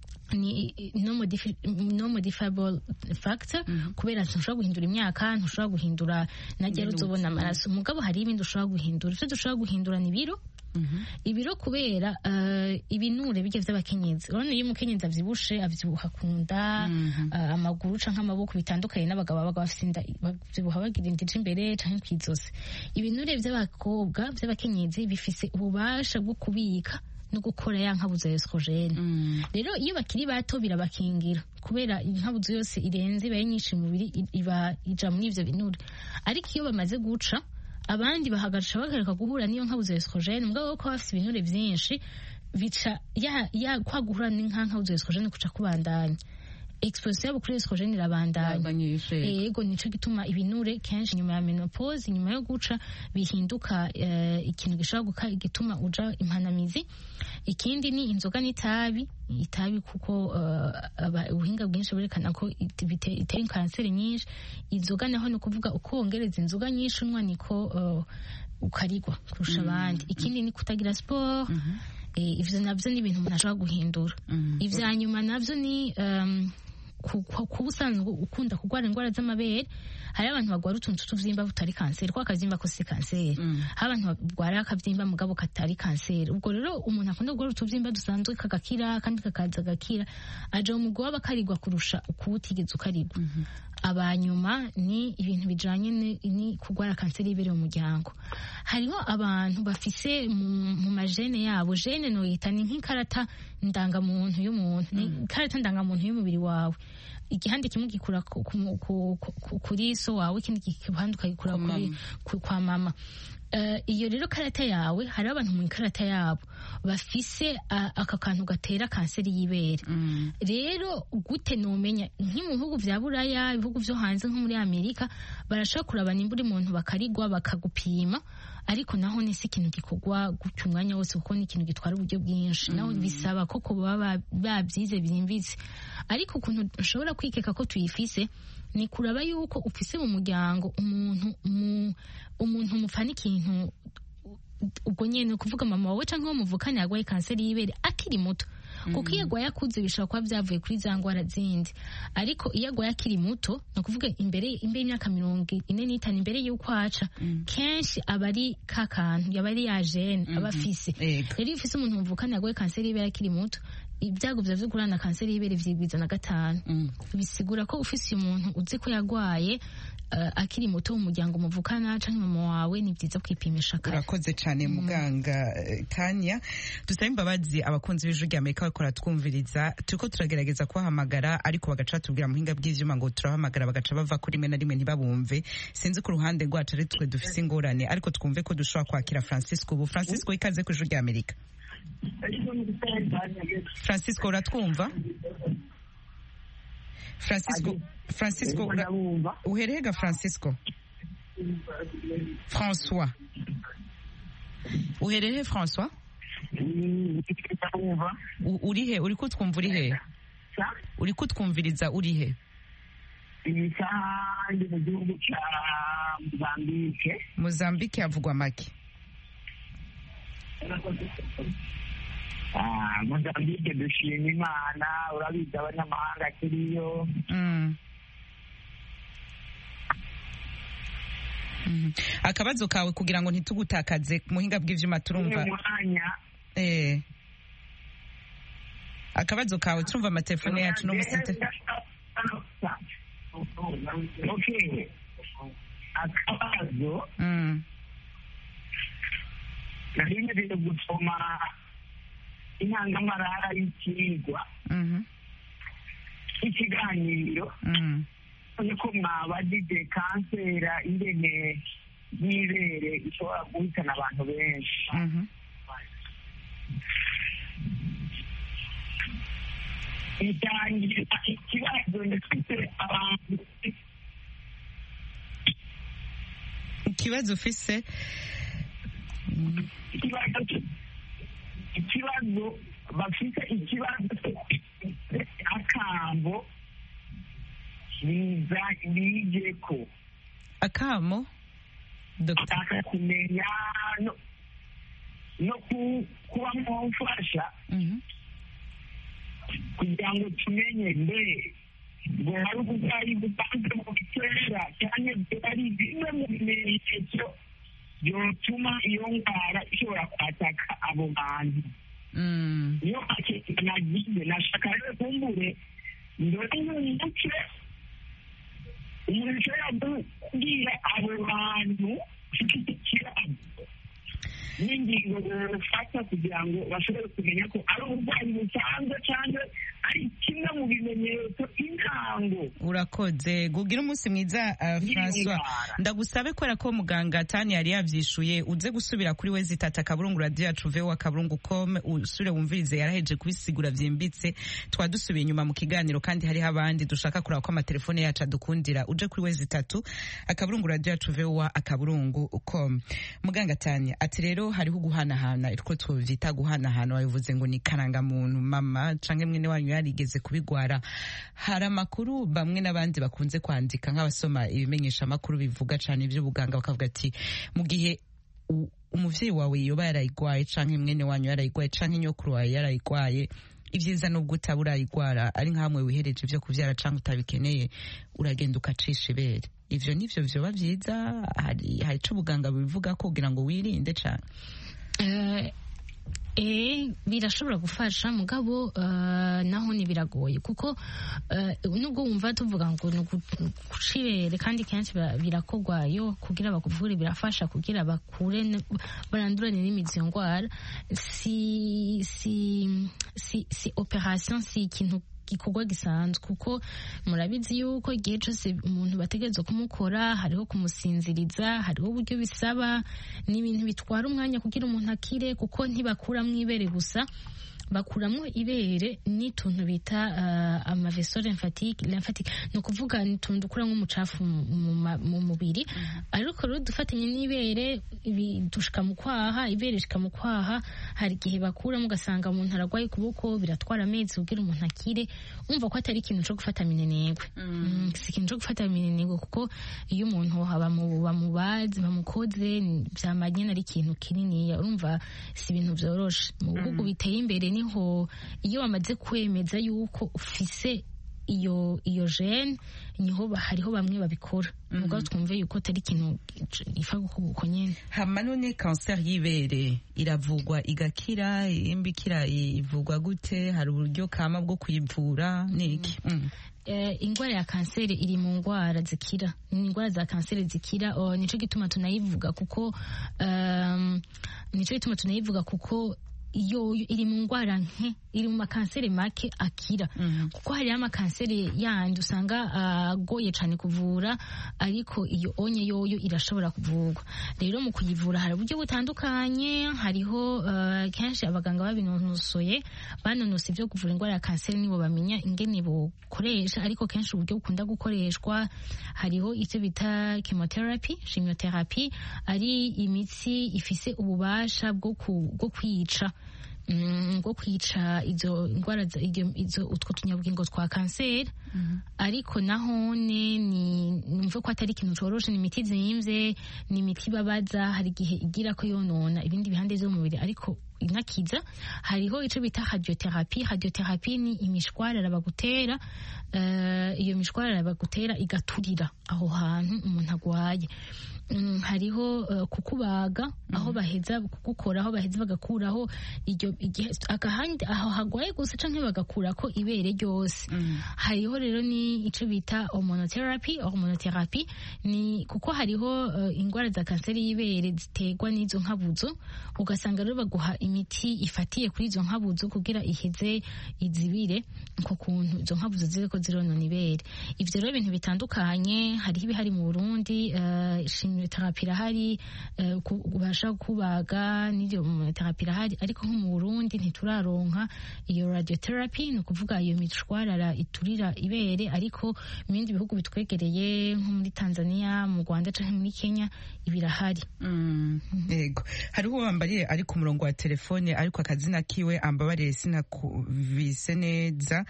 no modifiable factor, kubera ntushobora guhindura imyaka, ntushobora guhindura najya uzobona amaraso. Mugabo hari ibindi ushobora guhindura. Ivyo dushobora guhindura ni biro. Ibiro kubera ibinure bijye vy'abakenyezi. Urabona iyo umukenyezi avyibushe avyibuha kunda, amaguru canke amaboko bitandukanye, n'abagabo babaga bafite inda bavyibuha bagira indije imbere canke kwizosi. Ibinure vy'abakobwa vy'abakenyezi bifise ububasha bwo kubika no gukora ya nkabuzo ya estrogene. Rero iyo bakiri bato birabakingira, kubera inkabuzo yose irenze ibaye nyinshi mu mubiri iba ija muri ivyo binure. Ariko iyo bamaze guca abandi bahagarika bakareka guhura niyo nkabuzo ya estrogene, mugabo ko bafite ibinure vyinshi bica ya kwa guhura n'inkabuzo ya estrogene kuca kubandanya. Exposition yabo kuri estrogene irabandanya. Yego, nico gituma ibinure kenshi nyuma ya menopause, nyuma yo guca bihinduka ikintu gishobora gituma uja impanamizi. Ikindi ni inzoga n'itabi. Itabi kuko ubuhinga bwinshi burekana ko itera kanseri nyinshi. Inzoga naho no kuvuga uko wongereza inzoga nyinshi unwa niko ukarigwa kurusha abandi. Ikindi ni kutagira sport. Ivyo navyo ni ibintu umuntu ashobora guhindura. Ivya nyuma navyo ni kuba usanzwe ukunda kurwara indwara z'amabere. Hari abantu bagwara utuntu tuvyimba butari kanseri, kwa akavyimba ko si kanseri. Hari abantu bagwara akavyimba mugabo katari kanseri. Ubwo rero umuntu akunda kurwara utuvyimba dusanzwe kagakira kandi kakaza gakira, aje mu mugwa bakarirwa kurusha ukubutigeze ukarigwa. Abanyuma ni ibintu bijanye ni kurwara kanseri y'ibere mu muryango. Hariho abantu bafise mu majene yabo, jene no yita ni nk'ikarata ndangamuntu y'umuntu, ni ikarata ndangamuntu y'umubiri wawe. Igihande kimwe gikura kuri so wawe, ikindi gihande ukagikura kwa mama. Iyo rero karata yawe, hari abantu mu ikarata yabo bafise aka kantu gatera kanseri y'ibere. Rero gute nomenya? Mu bihugu vya Buraya, ibihugu vyo hanze nko muri Amerika, barashaka kurabana imburi muntu bakarigwa bakagupima, ariko naho ni ikintu gikorwa gutyo umwanya wose, kuko ni ikintu gitwara uburyo bwinshi. Naho bisaba koko baba babyize byimbitse. Ariko ukuntu ushobora kwikeka ko tuyifise ni kuraba yuko ufise mu muryango umuntu mufana ikintu ubwo nyene, kuvuga mama wawe canke muvukana yagwaye kanseri y'ibere akiri muto. Kuko iyo agwaye akuze bishobora kuba vyavuye kuri za ngwara zindi, ariko iyo agwaye akiri muto, no kuvuga imbere y'imyaka 45 imbere y'uko aca, kenshi aba ari kakantu yaba ari ya gene abafise. Rero iyo ufise umuntu muvukana yagwaye kanseri y'ibere akiri muto, ibyago vyo kurana kanseri y'ibere vyigwiza na 5. Bisigura ko ufise umuntu uzi ko yagwaye akiri muto mu muryango muvukana canke mama wawe, ni byiza kwipimisha kare. Urakoze cyane muganga Tanya. Dusaba imbabazi abakunzi b'ijwi rya Amerika bakora twumviriza, turiko turagerageza kubahamagara ariko bagaca tubwira muhinga bw'ivyuma ngo turahamagara bagaca bava kuri rimwe na rimwe ntibabumve. Sinzi ku ruhande rwacu ari twe dufise ingorane, ariko twumve ko dushobora kwakira Francisco. Ubu Francisco, ikaze ku ijwi rya Amerika. Francisco, uratwumva? Francisco uherehega Francisco? François uhereye François urihe uri kutwumva urihe uri kutwumviriza urihe iyi saha ndi mu gihugu cya Mozambique havugwa make Mozambique dushima Imana urabizi abanyamahanga kiriyo akabazo kawe kugira ngo ntitugutakaze muhinga bw'ivyuma turumva akabazo kawe turumva amatelefone yacu no musite akabazo nari gusoma intangamarara y'ikigwa ikiganiro ko mwabajije kansera ingene y'ibere ishobora guhitana abantu benshi itangira ikibazo ndetse abantu ikibazo ufise ikibazo bafite ikibazo akambo bije ko akamo dr kumenya no kuba mufasha kugira ngo tumenye mbe ngo hari uburwayi butanzwe mu bitera cyane byari bimwe mu bimenyetso byotuma iyo ndwara ishobora kwataka abo bantu niyo akeka nagize nashaka rero kumbure ndore n'umuce umuntu ushobora kubwira abo bantu ufite ikibazo n'ingingo bafata kugira ngo bashobore kumenya ko ari uburwayi busanzwe cyangwa ari kimwe mu bimenyetso intango. Urakoze gugira umunsi mwiza François, ndagusabe kubera ko muganga Tani yari yavyishuye uze gusubira kuri we zitata kaburungu radio yacu vewa kaburungu.com usure wumvirize yaraheje kubisigura vyimbitse twadusubiye inyuma mu kiganiro kandi hari abandi dushaka kuraba ko amatelefone yacu adukundira uje kuri we zitatu akaburungu radio yacu vewa akaburungu.com. Muganga Tani ati rero hariho guhanahana itwo tuvyita guhanahana wabivuze ngo ni karanga muntu mama canke mwene wanyu yarigeze kubigwara. Hari amakuru bamwe n'abandi bakunze kwandika nk'abasoma ibimenyesha makuru bivuga cane ivy'ubuganga bakavuga ati mu gihe umuvyeyi wawe yoba yarayigwaye canke mwene wanyu yarayigwaye canke nyokuru wawe yarayigwaye ivyiza nubwo utaburayigwara ari nkamwe wihereje ivyo kuvyara canke utabikeneye uragenda ukacisha ibere. Ivyo nivyo vyoba vyiza hari ico ubuganga bivuga ko kugira ngo wirinde cane? Birashobora gufasha mugabo naho ni biragoye kuko nubwo wumva tuvuga ngo gucibere kandi kenshi birakogwayo kugira bakuvure birafasha kugira bakure barandurane n'imizi ngwara si operation si ikintu gikorwa gisanzwe kuko murabizi yuko igihe cyose umuntu bategerezwa kumukora hariho kumusinziriza hariho uburyo bisaba n'ibintu bitwara umwanya kugira umuntu akire kuko ntibakuramwo ibere gusa bakuramwo ibere n'ituntu bita amaveso lymphatique ni ukuvuga n'ituntu dukura nk'umucafu mu mubiri ariko rero dufatanye n'ibere dushika mu kwaha ibere rishika mu kwaha hari igihe bakuramo ugasanga umuntu aragwaye ukuboko biratwara amezi kugira umuntu akire umva ko atari ikintu cyo gufata minenegwe si ikintu cyo gufata minenegwe kuko iyo umuntu bamubaze bamukoze byamanye ari ikintu kinini urumva si ibintu byoroshe mu bihugu biteye imbere niho iyo bamaze kwemeza yuko ufise iyo gene niho hariho bamwe babikora nubwo twumve yuko atari ikintu ifa gukubuko nyene. Hama none cancer y'ibere iravugwa igakira imbikira ivugwa gute? Hari uburyo kama bwo kuyivura niki? Ingwara ya kanseri iri mu ngwara zikira, ingwara za kanseri zikira nico gituma tunayivuga kuko iyo iri mu ndwara nke, iri mu makanseri make akira. Kuko hariho amakanseri yandi usanga agoye cyane kuvura, ariko iyo onye yoyo irashobora kuvurwa. Rero mu kuyivura hari uburyo butandukanye, hariho kenshi abaganga babinonosoye banonose ibyo kuvura indwara ya kanseri nibo bamenya ingene bokoresha, ariko kenshi uburyo bukunda gukoreshwa hariho icyo bita chemotherapy, chimiotherapy, ari imitsi ifise ububasha bwo kwica izo ndwara utwo tunyabugingo twa kanseri. Ariko nahone numve ko atari ikintu coroshe, ni imiti zimvye, ni imiti babaza, hari igihe igira ko yonona ibindi bihande vy'umubiri ariko inakiza. Hariho ico bita radiotherapy. Radiotherapy ni imishwarara bagutera, iyo mishwarara bagutera igaturira aho hantu umuntu agwaye. Hariho kukubaga, aho baheza kugukora, aho baheza bagakuraho igihe agahandi aho hagwaye gusa canke bagakurako ibere ryose. Hariho rero ni ico bita hormonotherapy. Hormonotherapy ni kuko hariho ingwara za kanseri y'ibere ziterwa n'izo nkabuzo, ugasanga rero baguha imiti ifatiye kuri izo nkabuzo kugira iheze izibire ko kuntu izo nkabuzo ziriko zironona ibere. Ivyo rero ibintu bitandukanye, hariho ibihari mu Burundi, therapy irahari, ubasha kubaga n'iyo therapy irahari, ariko nko mu Burundi ntituraronka iyo radiotherapy, ni ukuvuga iyo mishwarara iturira ibere, ariko mu bindi bihugu bitwegereye nko muri Tanzania, mu Rwanda canke muri Kenya ibirahari. Yego, hariho wambariye ari ku murongo wa telefone ariko akazina kiwe ambabariye sinakuvise neza.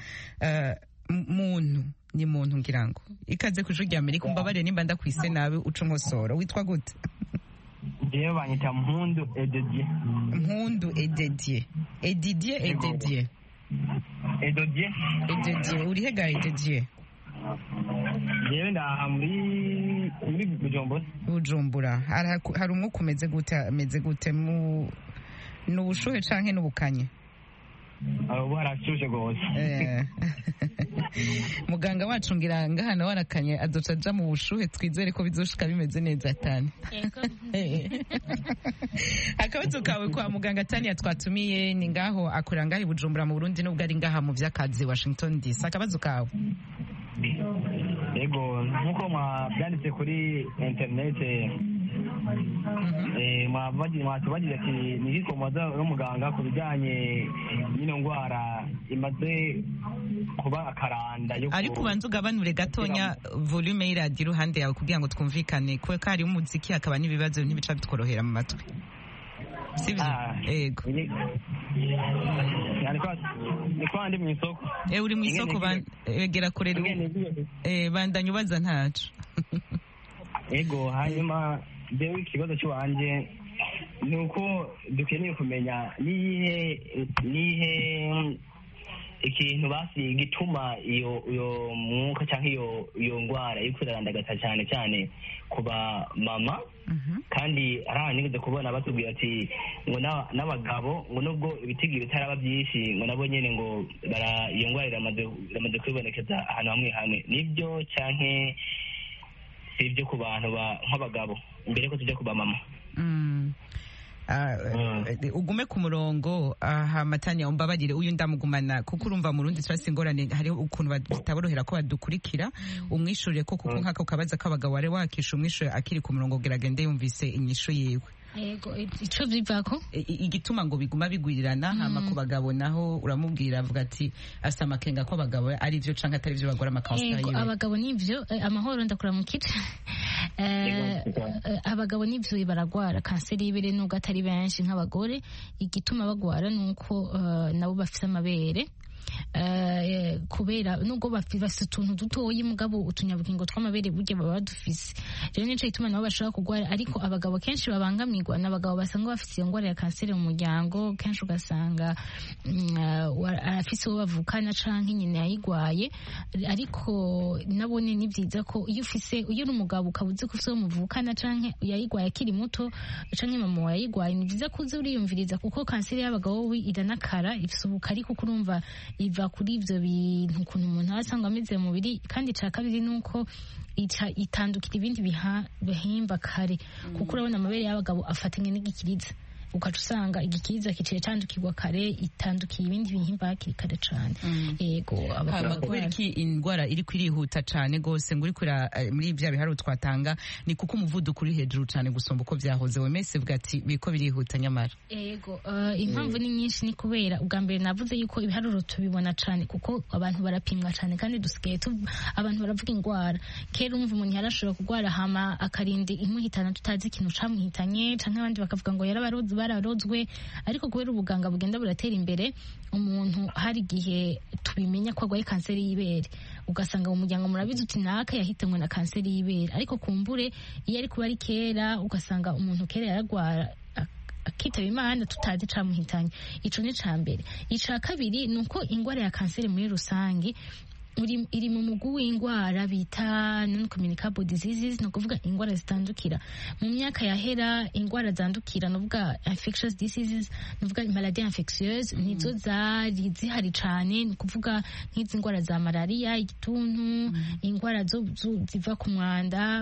Ni muntu ngira ngo ikaze ku Ijwi ry'Amerika, umbabarire nimba ndakwise nabi uca unkosora. Witwa gute? Jewe banyita Mpundu Ededie. Mpundu Ededie. Ededie. Uri hega Ededie? Jewe ndaha muri Bujumbura. Hari umwuka umeze gute ni ubushuhe canke n'ubukanye? Ubu harashushe gose. Muganga wacu ngira ngahana warakanye azoca aja mu bushuhe, twizere ko bizoshika bimeze neza cyane. Akabazo kawe kwa muganga Tania twatumiye ni ngaho akora ngaho Bujumbura mu Burundi, nubwo ari ngaha mu vy'akazi Washington DC. Akabazo kawe? Yego, nkuko mwabyanditse kuri internet, mwatubagira ati nigikomoza n'umuganga ku bijyanye n'ino ndwara imaze kuba akaranda yo ariko ubanza ugabanure gatonya volume y'iradiyo iruhande yawe kugira ngo twumvikane, kuko hari umuziki hakaba n'ibibazo ntibica bitworohera mu matwi. Sivyo? Yego. Niko ndi mu isoko. Uri mu isoko, egera kure bandanya ubaza ntacu. Yego, hanyuma jewe ikibazo cy'uwanje ni uko dukeneye kumenya nihe ikintu basi gituma iyo mwuka cyangwa iyo ndwara iri kwirandagata cyane cyane ku ba mama. Kandi araha nigeze kubona batubwira ati ngo n'abagabo ngo nubwo ibitigi bitaraba byinshi ngo nabo nyene ngo iyo ndwara iramaze kwibonekeza ahantu hamwe hamwe. Nibyo canke sivyo ku bantu nk'abagabo mbere ko tujya ku ba mama? Ugume ku murongo Matanya, umbabagire uyu ndamugumana kuko urumva mu Burundi turasi ingorane, hariho ukuntu bitaborohera ko badukurikira. Umwishurire ko kuko nk'ako kabaza k'abagabo wari wakisha umwishure akiri ku murongo geragende yumvise inyishu yiwe. Yego, ico bivako igituma ngo biguma bigwirirana. Hama ku bagabo naho uramubwira avuga ati asa amakenga ko abagabo ari byo canke atari byo bagora amakansa yiwe. Abagabo nivyo amahoro ndakura mu kice. Abagabo nivyo baragwara kanseri y'ibere nubwo atari benshi nk'abagore. Igituma bagwara nuko nabo bafise amabere, kubera nubwo bafise utuntu dutoyi mugabo utunyabugingo tw'amabere burya baba badufise. Rero nico gituma nabo bashobora kugwara, ariko abagabo kenshi babangamirwa n'abagabo basanga bafise iyo ngwara ya kanseri mu muryango. Kenshi ugasanga arafise uwo bavukana canke nyine yayigwaye, ariko nabone ni vyiza ko iyo uri umugabo ukabuze ko ufise uwo muvukana canke yayigwaye akiri muto canke mama wawe yayigwaye, ni vyiza kuza uriyumviriza kuko kanseri y'abagabo iranakara, ifise ubukari kuko urumva iva kuri ivyo bintu ukuntu umuntu asanga ameze mu mubiri. Kandi ca kabiri nuko itandukira ibindi bihimba kare, kuko urabona amabere y'abagabo afatanye n'igikiriza, ukaca usanga igikiza kiciye candukirwa kare itandukiye ibindi bihimba hakiri kare cane. Yego kubera iki indwara iri kwirihuta cane gose ngo uri muri bya biharu twatanga ni kuko umuvuduko uri hejuru cane gusumba uko vyahoze wemese bwa ati biko birihuta nyamara. Yego impamvu ni nyinshi, ni kubera ubwa mbere navuze yuko ibiharuro tubibona cane kuko abantu barapimwa cane kandi dusigaye abantu baravuga ingwara. Kera umva umuntu yarashobora kugwara hama akarindi imuhitana tutazi ikintu camuhitanye canke abandi bakavuga ngo bararozwe, ariko kubera ubuganga bugenda buratera imbere umuntu hari igihe tubimenya ko agwaye kanseri y'ibere, ugasanga mu muryango murabizi uti naka yahitanwe na kanseri y'ibere, ariko kumbure iyo ari kuba ari kera ugasanga umuntu kera yaragwara akitaba Imana tutazi camuhitanye. Ico ni ca mbere. Ica kabiri nuko ingwara ya kanseri muri rusangi iri mu mugwi w'ingwara bita non-communicable diseases, no kuvuga ingwara zitandukira. Mu myaka yahera ingwara zandukira no kuvuga infectious diseases, no kuvuga maladie infectieuse nizo zari zihari cane, no kuvuga nk'izi ngwara za malaria, igituntu, ingwara ziva ku mwanda,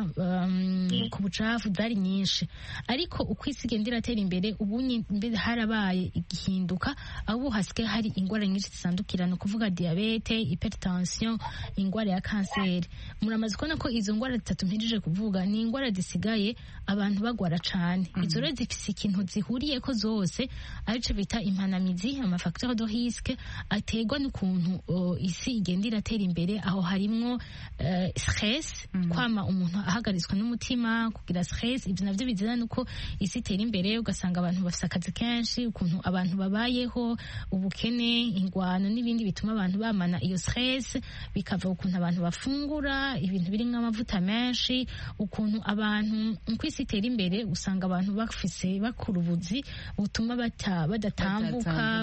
ku bucafu zari nyinshi. Ariko uko isi igenda iratera imbere ubu harabaye igihinduka, aho hasigaye hari ingwara nyinshi zitandukira, no kuvuga diabete, hypertension, ingwara ya kanseri. Muramaze kubona ko izo ngwara zitatu mpejije kuvuga ni ingwara zisigaye abantu bagwara cane. Izo rero zifise ikintu zihuriyeko zose, arico bita impanamizi, amafacteur de risque ategwa n'ukuntu isi igenda iratera imbere. Aho harimwo stress, kwama umuntu ahagaritswe n'umutima, kugira stress. Ivyo navyo bizana nuko isi itera imbere, ugasanga abantu bafise akazi kenshi, ukuntu abantu babayeho, ubukene, ingwano n'ibindi bituma abantu bamana iyo stress, bikava ukuntu abantu bafungura ibintu birimwo amavuta menshi, ukuntu abantu uko isi itera imbere usanga abantu bakura ubuzi butuma badatambuka,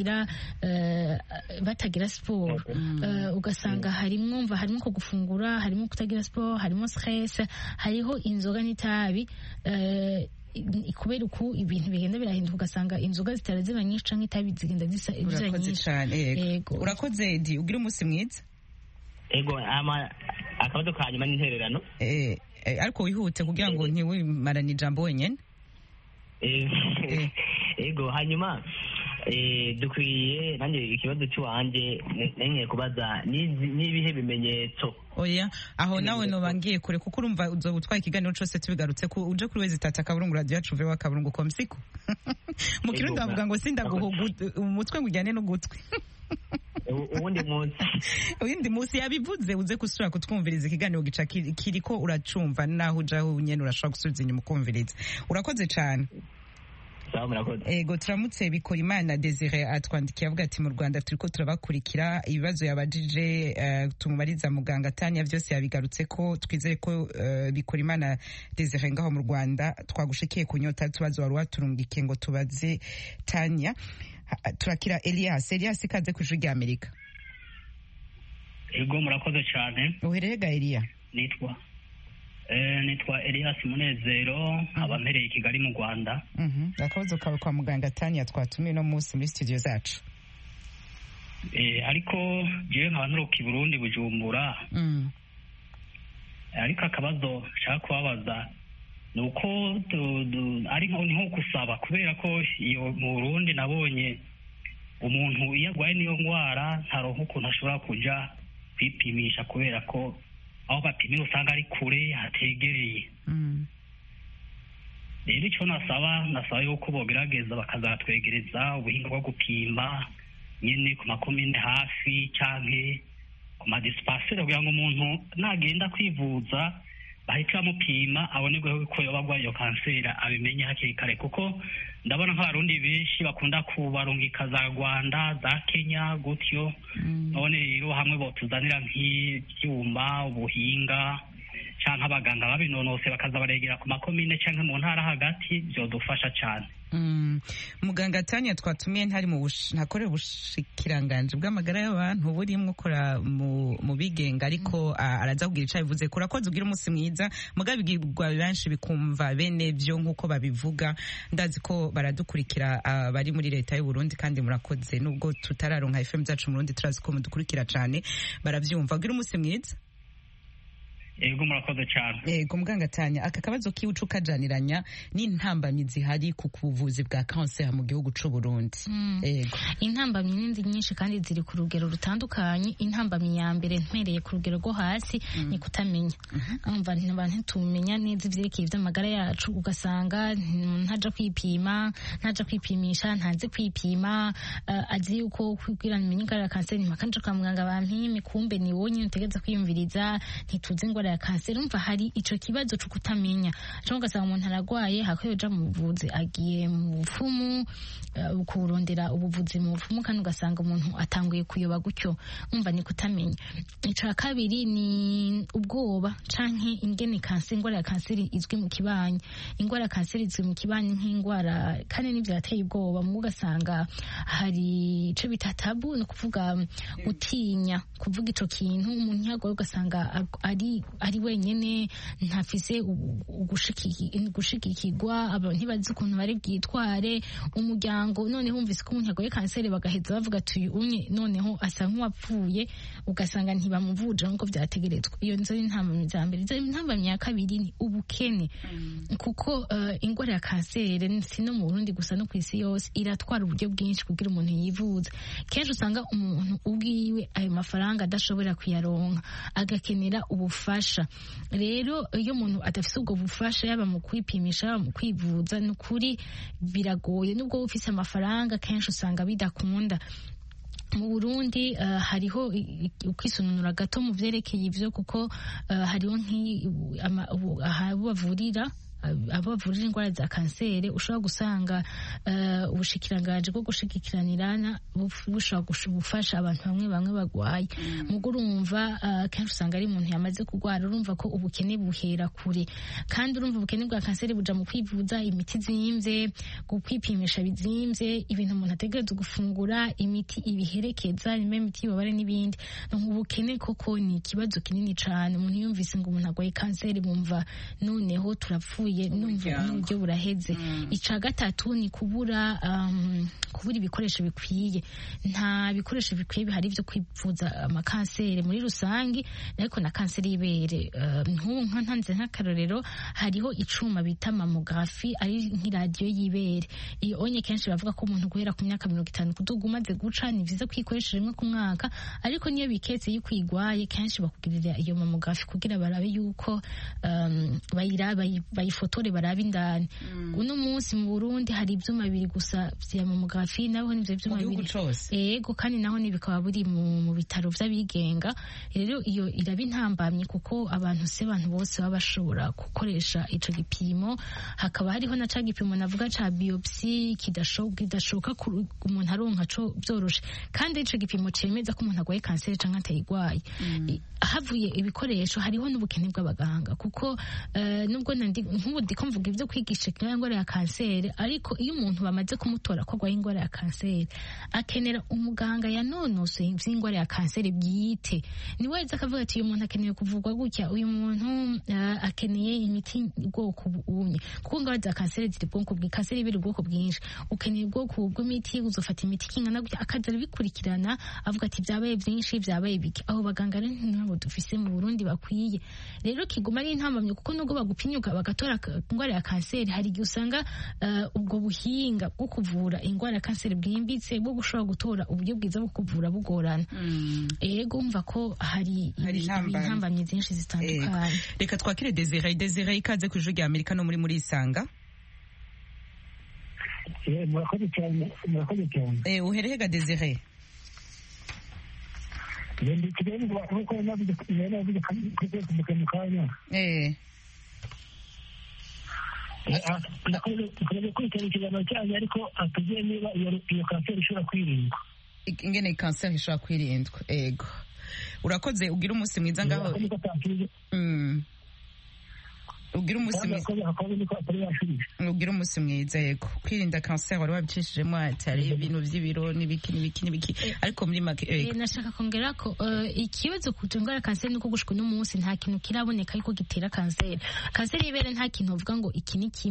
batagira siporo. Ugasanga harimo ko gufungura, harimo kutagira siporo, harimo stress, hariho inzoga n'itabi. Kubera uko ibintu bigenda birahinduka, ugasanga inzoga zitara ziba nyinshi canke itabi zigenda zisa nyinshi. Yego urakoze Edi, ugira umunsi mwiza. Ego akabazo ka nyuma n'intererano ariko wihute kugira ngo ntiwimarane ijambo wenyene. Ego hanyuma dukwiye nanjye ikibazo cy'uwanje nenye kubaza n'ibihe bimenyetso. Oya aho nawe nobangiye kure kuko urumva uzo gutwara ikiganiro cose tubigarutse ko uje kuri wezi tata kaburungu radio yacu vewa kaburungu komsiko mu kirundi bavuga ngo sindaguho umutwe ngujyane no gutwi. Uwundi munsi yabivuze uze kusura kutwumviriza ikiganiro gica kiriko uracumva naho ujaho nyene urashobora gusubiza inyuma ukumviriza. Urakoze cane. Ego turamutse Bikorimana Desire atwandikiye avuga ati mu Rwanda turiko turabakurikira ibibazo yabajije tumubariza muganga Tanya byose yabigarutse ko twizeye ko Bikorimana Desire ngaho mu Rwanda twagushikiye kunyota tubazo wari waturungike ngo tubaze Tanya. Turakira Elias ikaze ku ijwi rya Amerika. Ego murakoze cyane. Uherega Elia? Nitwa Elias Munezero, abampereye i Kigali mu Rwanda. Akabazo kawe kwa muganga Tanya twatumiye no munsi muri studio zacu. Ariko jewe nkaba nturuka i Burundi Bujumbura. Ariko akabazo nshaka kubabaza nuko ari nko kusaba, kubera ko iyo mu Burundi nabonye umuntu iyo agwaye niyo ngwara ntaronka ukuntu ashobora kuja kwipimisha, kubera ko aho bapimira usanga ari kure hategereye. Rero icyo nasaba yuko bogerageza bakazatwegereza ubuhinga bwo gupima nyine ku makomine hafi canke ku madisipasire, kugira ngo umuntu nagenda kwivuza bahita bamupima abonerweho ko yoba agwaye iyo kanseri abimenye hakiri kare, kuko ndabona nk'abarundi benshi bakunda kubarungika za Rwanda, za Kenya gutyo. None rero hamwe botuzanira nk'ibyuma, ubuhinga canke abaganga babinonose bakaza baregera ku makomine canke mu ntara hagati, byodufasha cane. Muganga Tanya twatumiye ntari ntakorera ubushikiranganje bw'amagara y'abantu burimwo ukora mu bigenga, ariko araza kugira ico bivuze. Kurakoze ugira umunsi mwiza, mugabe bigirwa benshi bikumva bene byo nkuko babivuga. Ndazi ko baradukurikira bari muri leta y'u Burundi, kandi murakoze nubwo tutararonka FM zacu mu Burundi turazi ko mudukurikira cane, baravyumva. Ugira umunsi mwiza. Ego murakoze cyane. Ego muganga Tanya, aka kabazo kiwucu kajaniranya n'intambamyi zihari ku buvuzi bwa cancer mu gihugu c'u Burundi. Ego. Intambamyi ni nyinshi kandi ziri ku rugero rutandukanye. Intambamyi ya mbere ntwereye ku rugero rwo hasi ni kutamenya. Umva abantu tumenya neza ivyerekeye ivy'amagara yacu, ugasanga ntaja kwipimisha, ntaze kwipima, azi yuko kugira menye ingwara ya cancer mpakanje kwa muganga bampime, kumbe ni wonyine utegeza kwiyumviriza, ntituzi ingwara ya cancer. Umva hari ico kibazo cyo kutamenya. Cyo ugasanga umuntu aragwaye hakoyoja mu buvuzi, agiye mu bufumu kurondera ubuvuzi mu bufumu, kandi ugasanga umuntu atanguye kuyoba gutyo. Umva ni kutamenya. Ica kabiri ni ubwoba canke ingene cancer, ingwara ya cancer izwi mu kibanyi. Ingwara ya cancer izwi mu kibanyi nk'ingwara kandi n'ivyo yateye ubwoba, mu ugasanga hari ico bita tabu, no kuvuga gutinya kuvuga ico kintu. Umuntu yagwaye ugasanga ari wenyene, ntafise gushigikirwa, abantu ntibazi ukuntu bari bwitware. Umuryango noneho umvise ko umuntu yagoye kanseri bagaheza bavuga ati unye noneho asa nk'uwapfuye, ugasanga ntibamuvuje nk'uko vyategerezwa. Iyo nizo intambamyi za mbere. Intambamyi ya kabiri ni ubukene, kuko ingwara ya kanseri si no mu Burundi gusa, no kw'isi yose iratwara uburyo bwinshi kugira umuntu yivuze. Kenshi usanga umuntu ubwiwe ayo mafaranga adashobora kuyaronka, agakenera ubufasha. Rero iyo umuntu adafise ubwo bufasha, yaba mu kwipimisha, yaba mu kwivuza, n'ukuri biragoye. Nubwo ufise amafaranga kenshi usanga bidakunda. Mu Burundi hariho ukwisununura gato mu vyerekeye ivyo, kuko hariho abo bavurira ingwara za kanseri, ushobora gusanga ubushikiranganje bwo gushigikiranirana bushobora gufasha abantu bamwe bagwaye. Mugo urumva kenshi usanga ari umuntu yamaze kugwara, urumva ko ubukene buhera kure, kandi urumva ubukene bwa kanseri buja mu kwivuza, imiti zimvye, kwipimisha bizimvye, ibintu umuntu ategerezwa gufungura, imiti ibiherekeza, imiti y'ububabare n'ibindi. Ubukene koko ni ikibazo kinini cane. Umuntu yumvise ngo umuntu agwaye kanseri, bumva noneho turapfuye, n'uburyo buraheze. Ica gatatu ni kubura ibikoresho bikwiye. Nta bikoresho bikwiye bihari vyo kwivuza amakanseri muri rusangi, ariko na kanseri y'ibere. Ntanze nk'akarorero, hariho icuma bita mamografi, ari nk'iradiyo y'ibere. Iyo onye kenshi bavuga ko umuntu guhera ku myaka 50 kuduga umaze guca, ni vyiza kwikoresha rimwe ku mwaka, ariko niyo biketse yuko igwaye kenshi bakugirira iyo mamografi kugira barabe yuko bayifotore barabe indani. Uno munsi mu Burundi hari ivyuma bibiri gusa vya mamografi, naho nivyo vyuma bibiri. Ego, kandi naho bikaba buri mu bitaro vy'abigenga. Rero iyo iraba intambamye, kuko abantu bose baba bashobora gukoresha ico gipimo. Hakaba hariho na ca gipimo navuga ca biopsi kidashoka umuntu aronka co byoroshe, kandi ico gipimo cemeza ko umuntu agwaye kanseri canke atayigwaye. Havuye ibikoresho, hariho n'ubukene bw'abaganga, kuko nubwo nk'ubu ndiko mvuga ivyo kwigisha ingwara ya kanseri, ariko iyo umuntu bamaze kumutora ko agwaye ingwara ya kanseri, akenera umuganga yanonosoye ivy'ingwara ya kanseri bwite. Ni weza akavuga ati uyu muntu akeneye kuvurwa gutya, uyu muntu akeneye imiti ubwoko bunye, kuko ingwara za kanseri ziri ubwoko bwinshi, kanseri ibiri ubwoko bwinshi, ukeneye ubwoko bw'imiti, uzofata imiti kingana gutya, akaza bikurikirana avuga ati vyabaye vyinshi, vyabaye bike. Aho baganga rero nabo dufise mu Burundi bakwiye. Rero kiguma ari intambamye, kuko nubwo bagupinyuka bagatora ingwara ya kanseri, hari igihe usanga ubwo buhinga bwo kuvura ingwara ya kanseri bwimbitse, bwo gushobora gutora uburyo bwiza bwo kuvura bugorana. Ego, umva ko hari intambamye zinshi zitandukanye. Reka twakire Desire, ikaze ku Ijwi rya Amerika no muri Isanga. Murakoze cyane. Uherehega Desire? Nakoze kwitera ikiganiro cyanyu, ariko atubwiye niba iyo kanseri ishobora kwirindwa. Ingene kanseri ishobora kwirindwa. Ego, urakoze, ugira umunsi mwiza ngaho. Ugira umunsi mwiza. Yego, kwirinda kanseri wari wabicishijemo atari ibintu by'ibiro n'ibiki, ariko muri make. Nashaka kongera ko ikibazo ku ngwara kanseri nuko gushika no munsi nta kintu kiraboneka yuko gitera kanseri. Kanseri y'ibere nta kintu uvuga ngo iki ni kimwe,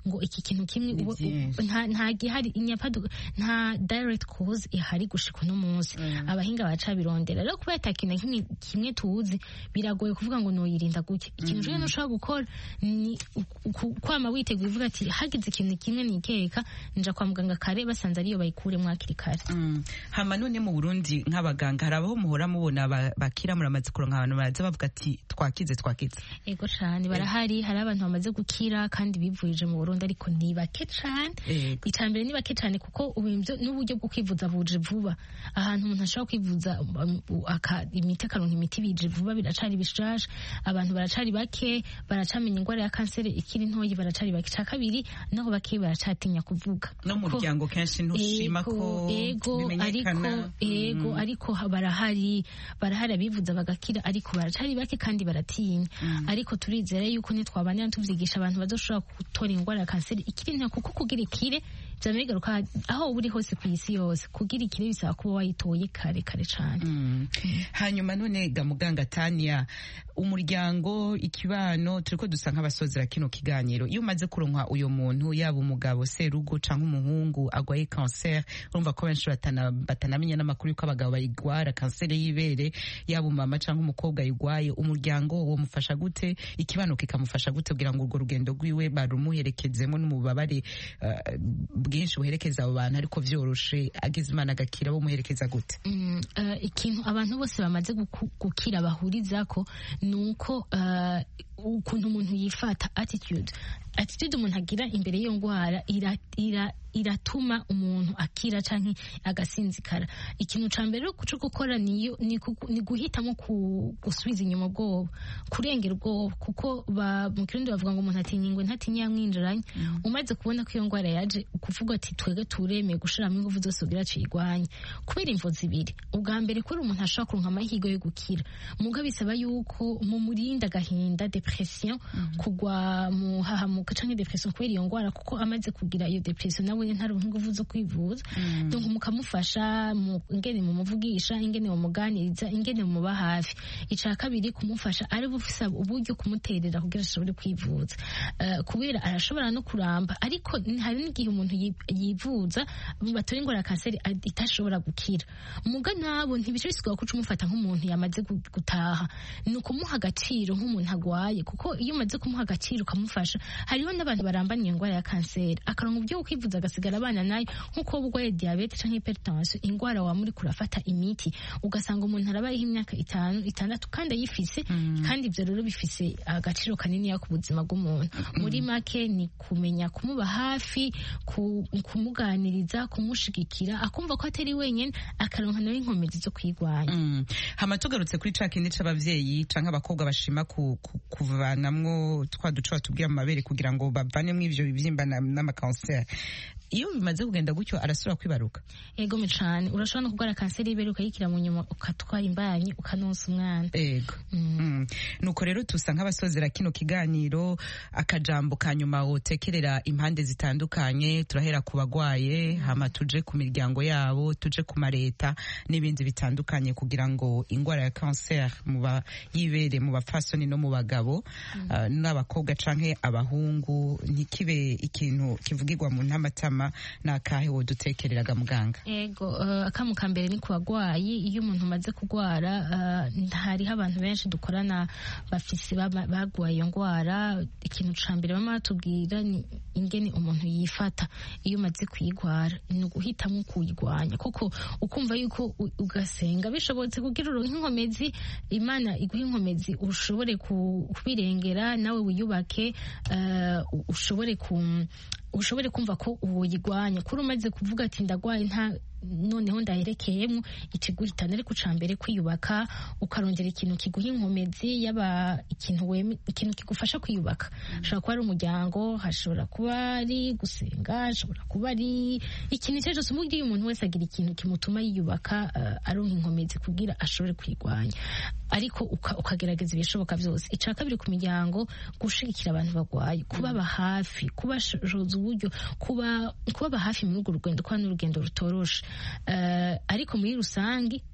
ngo iki kintu kimwe nta gihari nta direct cause ihari gushika uno munsi abahinga baca birondera rero kuba atakintu kimwe tuzi biragoye kuvuga ngo noyirinda gutya ikintu rero nushobora gukora ni kwama witeguye uvuga ati hagize ikintu kimwe nikeka nja kwa muganga kare basanze ariyo bayikuremo hakiri kare. Hama none mu Burundi nk'abaganga harabaho muhora mubona bakira muramaze kuronka abantu baraza bavuga ati twakize. Ego cyane barahari hari abantu bamaze gukira kandi bivurije mu Burundi ariko ni bake cyane. Itambere ni bake cyane kuko n'uburyo bwo kwivuza buje vuba ahantu umuntu ashobora kwivuza imiti akaronka imiti bije vuba biracari bishasha abantu baracari bake baracamenya ingwara ya kanseri ikiri ntoyi baracari bake ca kabiri naho bake baracatinya kuvuga no mu muryango kenshi ntushima ko bimenyekana ariko barahari abivuza bagakira ariko baracari bake kandi baratinya ariko turizera yuko nitwabanira tuvyigisha abantu bazoshobora gutora ingwara ya kanseri ikiri ntoyi kuko kugira ikire byamengaruka aho uri hose ku isi yose kugira ikire bisaba kuba wayitoye kare cyane. Hanyuma none ga muganga Tania umuryango ikibano turiko dusa nk'abasozera kino kiganiro iyo umaze kuronka uyo muntu yaba umugabo serugo canke umuhungu agwaye cancer urumva ko benshi batanamenya n'amakuru yuko abagabo bayigwara kanseri y'ibere yaba umama canke umukobwa ayigwaye umuryango wo mufasha gute ikibano kikamufasha gute kugira ngo urwo rugendo rwiwe barumuherekezemo n'umubabare bwinshi buherekeza abo bantu ariko vyoroshe agize Imana agakira bo muherekeza gute? Ikintu abantu bose bamaze gukira bahurizako nuko ukuntu umuntu yifata attitude umuntu agira imbere y'iyo ngwara iratuma umuntu akira canke agasinzikara. Ikintu ca mbere cyo gukora ni guhitamo gusubiza inyuma ubwoba kurengera ubwoba kuko mu Kirundi bavuga ngo umuntu atinya ingwe ntatinya yamwinjiranye. Umaze kubona ko iyo ngwara yaje ukuvuga ati twege turemeye gushiramo ingufu zose kugira cigwanye kubera imvo zibiri. Ubwa mbere kuri umuntu ashaka kuronka amahirwe yo gukira muga bisaba yuko mu murinda gahinda depression kugwa mu hahamuka canke depression kubera iyo ngwara kuko amaze kugira iyo depression nawe ntaronka ingufu zo kwivuza donc mukamufasha ingene mumuvugisha ingene mumuganiriza ingene mumuba hafi. Ica kabiri kumufasha ari bufisa uburyo kumuterera kugira ashobore kwivuza kubera arashobora no kuramba ariko hari n'igihe umuntu yivuza batora ingwara ya kanseri itashobora gukira muga nabo ntibishobora kuca umufata nk'umuntu yamaze gutaha ni ukumuha agaciro nk'umuntu agwaye kuko iyo umaze kumuha agaciro ukamufasha hariho n'abantu barambaniye ingwara ya kanseri akaronka uburyo bwo kwivuza agasigara abana nayo nk'uko urwaye diabete canke hypertension ingwara wa muri kurafata imiti ugasanga umuntu arabayeho imyaka 5-6 kandi ayifise kandi ivyo rero bifise agaciro kanini ku buzima bw'umuntu. Muri make ni kumenya kumuba hafi kumuganiriza kumushigikira akumva ko atari wenyene akaronka nawe inkomezi zo kwigwanya. Hama tugarutse kuri ca kindi c'abavyeyi canke abakobwa bashima kuvanamwo twa duco batubwira mu mabere kugira ngo bavanemo ivyo bivyimba n'amakanseri iyo bimaze kugenda gutyo arasubira kwibaruka. Ego cyane urashobora no kugwara kanseri y'ibere ukayikira mu nyuma ukatwara imbanyi ukanonsa umwana. Ego nuko rero tusa nk'abasozera kino kiganiro akajambo kanyuma wotekerera impande zitandukanye turahera ku bagwaye hama tuje ku miryango yabo tuje ku mareta n'ibindi bitandukanye kugira ngo ingwara ya kanseri mu yibere mu bafasoni no mu bagabo n'abakobwa canke abahungu ntikibe ikintu kivugirwa mu ntamatama nakahe wodutekereraga muganga. Ego akamuka mbere ni kubagwayi iyo umuntu maze kugwara hariho abantu benshi dukorana bafise bagwaye iyo ngwara ikintu ca mbere bama batubwira ni ingene umuntu yifata iyo umaze kuyigwara ni uguhitamo kuyigwanya kuko ukumva yuko ugasenga bishobotse kugira uronke inkomezi Imana iguha inkomezi ushobore kubirengera nawe wiyubake ushobore kumva ko uyigwanya kuri umaze kuvuga ati ndagwaye noneho ndaherekeyemo ikiguhitana ariko ca mbere kwiyubaka ukarongera ikintu kiguha inkomezi yaba ikintu kigufasha kwiyubaka hashobora kuba ari umuryango hashobora kuba ari gusenga hashobora kuba ari ikintu icyo cyose umubwiye umuntu wese agira ikintu kimutuma yiyubaka aronka inkomezi kugira ashobore kwigwanya ariko ukagerageza ibishoboka byose. Ica kabiri ku miryango gushigikira abantu bagwaye kubaba hafi kubashoza uburyo kubaba hafi muri urwo rugendo kwa n'urugendo rutoroshe ariko muri rusangi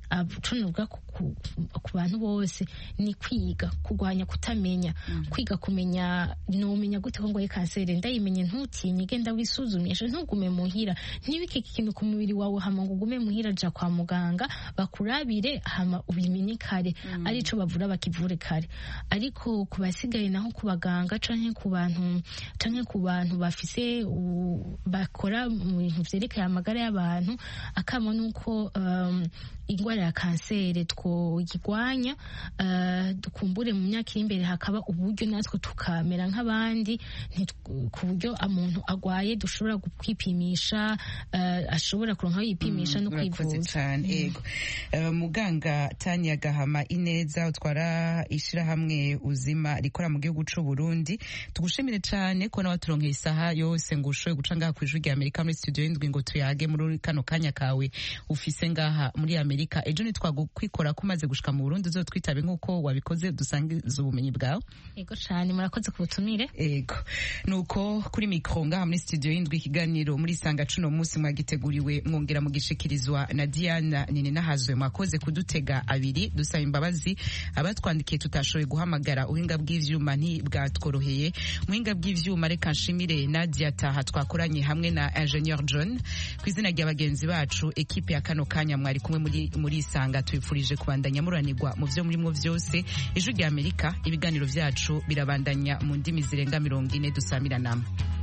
tunuvuga ku bantu bose ni kwiga kurwanya kutamenya kwiga kumenya nomenya gute ko ngoye kanseri ndayimenye ntutinye genda wisuzumisha ntugume muhira ntibike ikintu ku mubiri wawe hama ngo ugume muhira ja kwa muganga bakurabire hama ubimenye kare arico bavura bakivure kare ariko kubasigaye naho ku baganga canke ku bantu bafise bakora mu bintu vyerekeye amagara y'abantu akamo nuko ingwara ya kanseri twoyigwanya dukumbure mu myaka iri imbere hakaba uburyo natwe tukamera nk'abandi ku buryo umuntu agwaye dushobora kwipimisha ashobora kuronka yipimisha no kwivuza yego muganga Tanya Gahama Ineza utwara ishirahamwe uzima rikora mu gihugu c'u Burundi tugushimire cyane ko nawe turonkeye isaha yose ngo ushoye guca ngaha ku ijwi rya Amerika muri studio y'indwi ngo tuyage muri kano kanya kawe ufise ngaha muri Amerika ejo nitwagukwikora kumaze gushika mu Burundi uzotwitabe nkuko wabikoze dusangiza ubumenyi bwawe yego cyane murakoze kubutumire yego nuko kuri micro ngaha muri studio y'indwi ikiganiro muri sanga cuno munsi mwagiteguriwe mwongera mugishikirizwa na Diana Nini nahazwe mwakoze kudutega abiri dusaba imbabazi abatwandikiye tutashoboye guhamagara uhinga bw'ivyuma ntibwatworoheye muhinga bw'ivyuma reka nshimire Nadia Taha twakoranye hamwe na Ingenieur John kwizina rya bagenzi bacu equipe ya kano kanya mwari kumwe muri isanga twifurije kubandanya muranirwa mu vyo murimo vyose ijwi rya Amerika ibiganiro vyacu birabandanya mu ndimi zirenga 40 dusamirana.